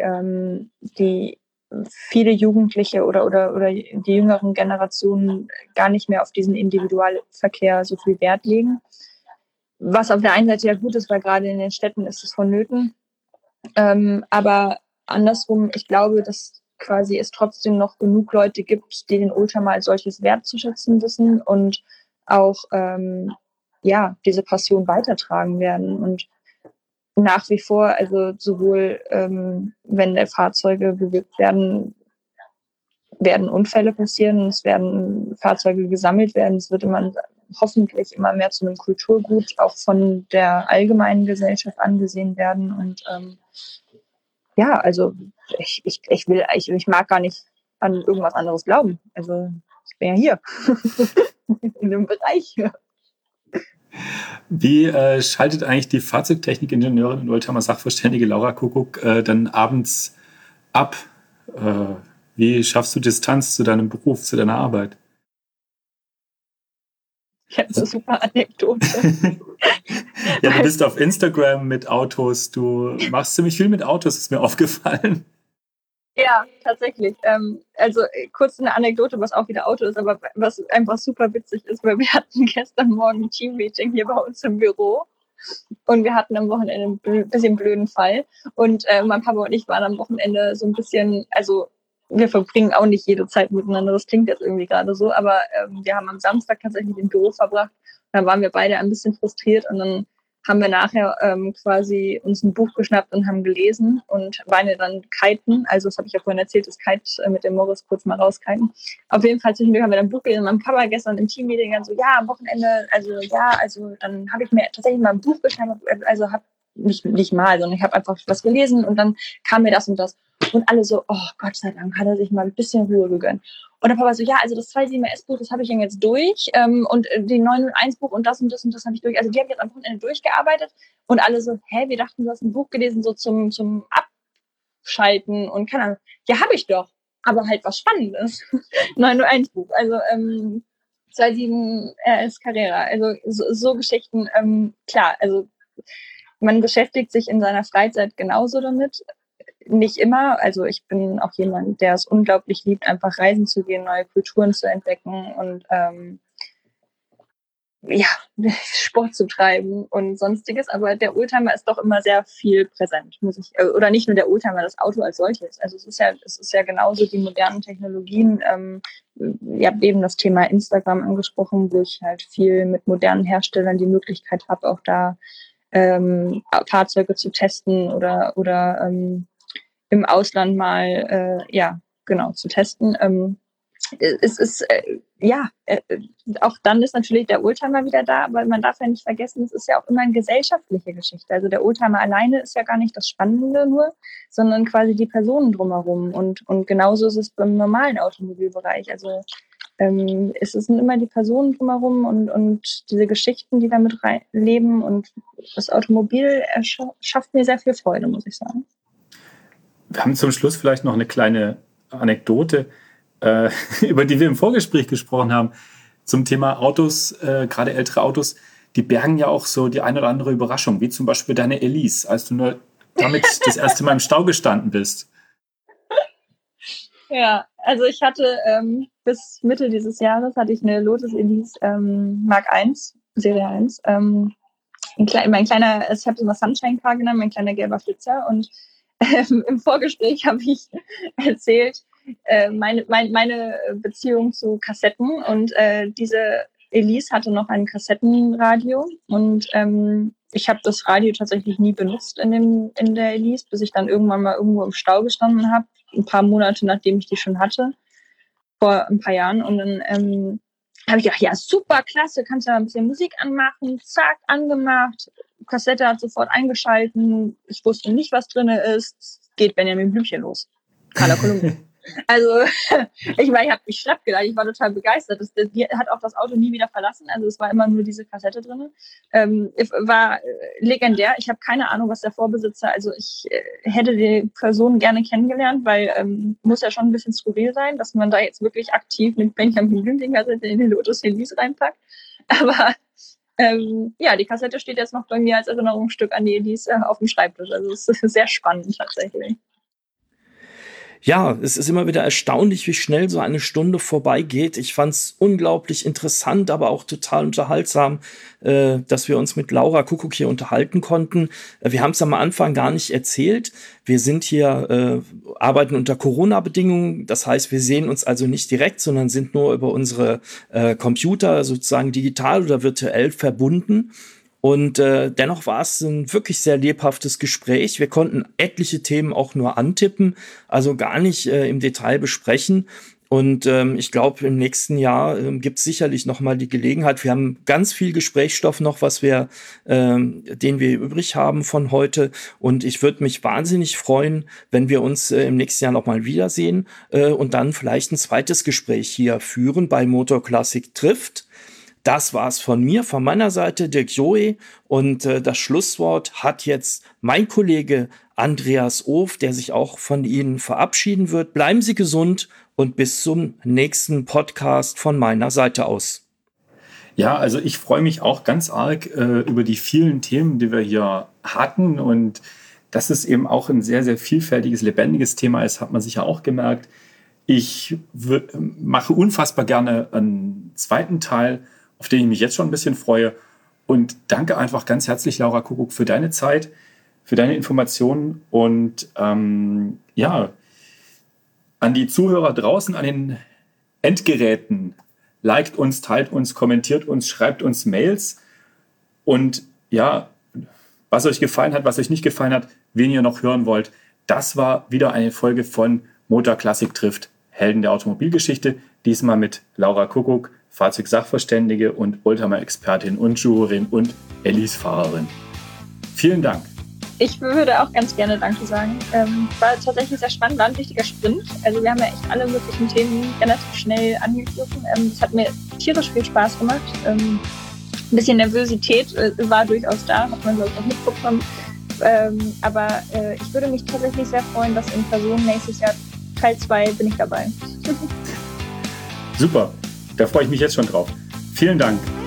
viele Jugendliche oder die jüngeren Generationen gar nicht mehr auf diesen Individualverkehr so viel Wert legen. Was auf der einen Seite ja gut ist, weil gerade in den Städten ist es vonnöten. Aber andersrum, ich glaube, dass quasi es trotzdem noch genug Leute gibt, die den Oldtimer als solches wertzuschätzen wissen und auch diese Passion weitertragen werden. Und nach wie vor, also sowohl wenn Fahrzeuge bewegt werden, werden Unfälle passieren, es werden Fahrzeuge gesammelt werden, es wird hoffentlich immer mehr zu einem Kulturgut auch von der allgemeinen Gesellschaft angesehen werden. Und also ich mag gar nicht an irgendwas anderes glauben. Also ich bin ja hier in dem Bereich. Wie schaltet eigentlich die Fahrzeugtechnik-Ingenieurin und Oldtimer-Sachverständige Laura Kuckuck dann abends ab? Wie schaffst du Distanz zu deinem Beruf, zu deiner Arbeit? Ich habe eine super Anekdote. Ja, du bist auf Instagram mit Autos, du machst ziemlich viel mit Autos, ist mir aufgefallen. Ja, tatsächlich. Also kurz eine Anekdote, was auch wieder Auto ist, aber was einfach super witzig ist, weil wir hatten gestern Morgen ein Teammeeting hier bei uns im Büro und wir hatten am Wochenende ein bisschen blöden Fall und mein Papa und ich waren am Wochenende so ein bisschen, also wir verbringen auch nicht jede Zeit miteinander, das klingt jetzt irgendwie gerade so, aber wir haben am Samstag tatsächlich im Büro verbracht. Da waren wir beide ein bisschen frustriert und dann haben wir nachher quasi uns ein Buch geschnappt und haben gelesen und waren ja dann kiten. Also das habe ich ja vorhin erzählt, das Kite mit dem Morris kurz mal rauskiten. Auf jeden Fall zwischendurch haben wir dann ein Buch gelesen. Mein Papa gestern im Teammeeting dann so, ja, am Wochenende, also dann habe ich mir tatsächlich mal ein Buch geschnappt, also habe nicht mal, sondern ich habe einfach was gelesen und dann kam mir das und das. Und alle so, oh Gott sei Dank, hat er sich mal ein bisschen Ruhe gegönnt. Und der Papa so, ja, also das 2.7s-Buch, das habe ich jetzt durch und den 901-Buch und das habe ich durch. Also die haben jetzt am Wochenende durchgearbeitet und alle so, wir dachten, du hast ein Buch gelesen, so zum Abschalten und keine Ahnung. Ja, habe ich doch, aber halt was Spannendes. 901-Buch, also 2.7 Carrera. Also so Geschichten, klar, also man beschäftigt sich in seiner Freizeit genauso damit. Nicht immer, also ich bin auch jemand, der es unglaublich liebt, einfach reisen zu gehen, neue Kulturen zu entdecken und Sport zu treiben und sonstiges, aber der Oldtimer ist doch immer sehr viel präsent, oder nicht nur der Oldtimer, das Auto als solches. Also es ist ja genauso die modernen Technologien. Ihr habt eben das Thema Instagram angesprochen, wo ich halt viel mit modernen Herstellern die Möglichkeit habe, auch da Fahrzeuge zu testen oder im Ausland mal zu testen. Es ist auch dann ist natürlich der Oldtimer wieder da, aber man darf ja nicht vergessen, es ist ja auch immer eine gesellschaftliche Geschichte. Also der Oldtimer alleine ist ja gar nicht das Spannende nur, sondern quasi die Personen drumherum. Und genauso ist es beim normalen Automobilbereich. Also es sind immer die Personen drumherum und diese Geschichten, die damit leben. Und das Automobil schafft mir sehr viel Freude, muss ich sagen. Wir haben zum Schluss vielleicht noch eine kleine Anekdote, über die wir im Vorgespräch gesprochen haben, zum Thema Autos, gerade ältere Autos, die bergen ja auch so die eine oder andere Überraschung, wie zum Beispiel deine Elise, als du nur damit das erste Mal im Stau gestanden bist. Ja, also ich hatte bis Mitte dieses Jahres hatte ich eine Lotus Elise Mark I, Serie 1. Ich habe so mal Sunshine Car genannt, mein kleiner gelber Flitzer, und im Vorgespräch habe ich erzählt, meine Beziehung zu Kassetten, und diese Elise hatte noch ein Kassettenradio, und ich habe das Radio tatsächlich nie benutzt in der Elise, bis ich dann irgendwann mal irgendwo im Stau gestanden habe, ein paar Monate nachdem ich die schon hatte, vor ein paar Jahren, und dann habe ich gedacht, ja, super, klasse, kannst ja ein bisschen Musik anmachen, zack, angemacht, Kassette hat sofort eingeschalten, ich wusste nicht, was drin ist, geht Benjamin Blümchen los. Carla Kolumna. Also, ich habe mich schlapp gedacht, ich war total begeistert. Die hat auch das Auto nie wieder verlassen, also es war immer nur diese Kassette drin. War legendär, ich habe keine Ahnung, was der Vorbesitzer, also ich hätte die Person gerne kennengelernt, weil muss ja schon ein bisschen skurril sein, dass man da jetzt wirklich aktiv mit Benjamin Blümchen-Kassette in den Lotus Elise reinpackt. Aber die Kassette steht jetzt noch bei mir als Erinnerungsstück an die Elise auf dem Schreibtisch. Also es ist sehr spannend tatsächlich. Ja, es ist immer wieder erstaunlich, wie schnell so eine Stunde vorbeigeht. Ich fand es unglaublich interessant, aber auch total unterhaltsam, dass wir uns mit Laura Kuckuck hier unterhalten konnten. Wir haben es am Anfang gar nicht erzählt. Wir sind hier, arbeiten unter Corona-Bedingungen. Das heißt, wir sehen uns also nicht direkt, sondern sind nur über unsere Computer sozusagen digital oder virtuell verbunden. Und dennoch war es ein wirklich sehr lebhaftes Gespräch. Wir konnten etliche Themen auch nur antippen, also gar nicht im Detail besprechen. Und ich glaube, im nächsten Jahr gibt es sicherlich noch mal die Gelegenheit. Wir haben ganz viel Gesprächsstoff noch, den wir übrig haben von heute. Und ich würde mich wahnsinnig freuen, wenn wir uns im nächsten Jahr noch mal wiedersehen und dann vielleicht ein zweites Gespräch hier führen bei Motor Classic trifft. Das war's von mir, von meiner Seite, Dirk Joe. Und das Schlusswort hat jetzt mein Kollege Andreas Of, der sich auch von Ihnen verabschieden wird. Bleiben Sie gesund und bis zum nächsten Podcast von meiner Seite aus. Ja, also ich freue mich auch ganz arg über die vielen Themen, die wir hier hatten. Und dass es eben auch ein sehr, sehr vielfältiges, lebendiges Thema ist, hat man sicher auch gemerkt. Ich mache unfassbar gerne einen zweiten Teil, auf den ich mich jetzt schon ein bisschen freue. Und danke einfach ganz herzlich, Laura Kuckuck, für deine Zeit, für deine Informationen. Und an die Zuhörer draußen, an den Endgeräten, liked uns, teilt uns, kommentiert uns, schreibt uns Mails. Und ja, was euch gefallen hat, was euch nicht gefallen hat, wen ihr noch hören wollt, das war wieder eine Folge von Motor Classic trifft Helden der Automobilgeschichte. Diesmal mit Laura Kuckuck, Fahrzeugsachverständige und Oldtimer-Expertin und Jurorin und Elise-Fahrerin. Vielen Dank. Ich würde auch ganz gerne Danke sagen. War tatsächlich sehr spannend, war ein wichtiger Sprint. Also wir haben ja echt alle möglichen Themen relativ schnell angegriffen. Es hat mir tierisch viel Spaß gemacht. Ein bisschen Nervosität war durchaus da, hat man, glaube ich, auch mitbekommen. Aber ich würde mich tatsächlich sehr freuen, dass in Person nächstes Jahr Teil 2 bin ich dabei. Super, da freue ich mich jetzt schon drauf. Vielen Dank.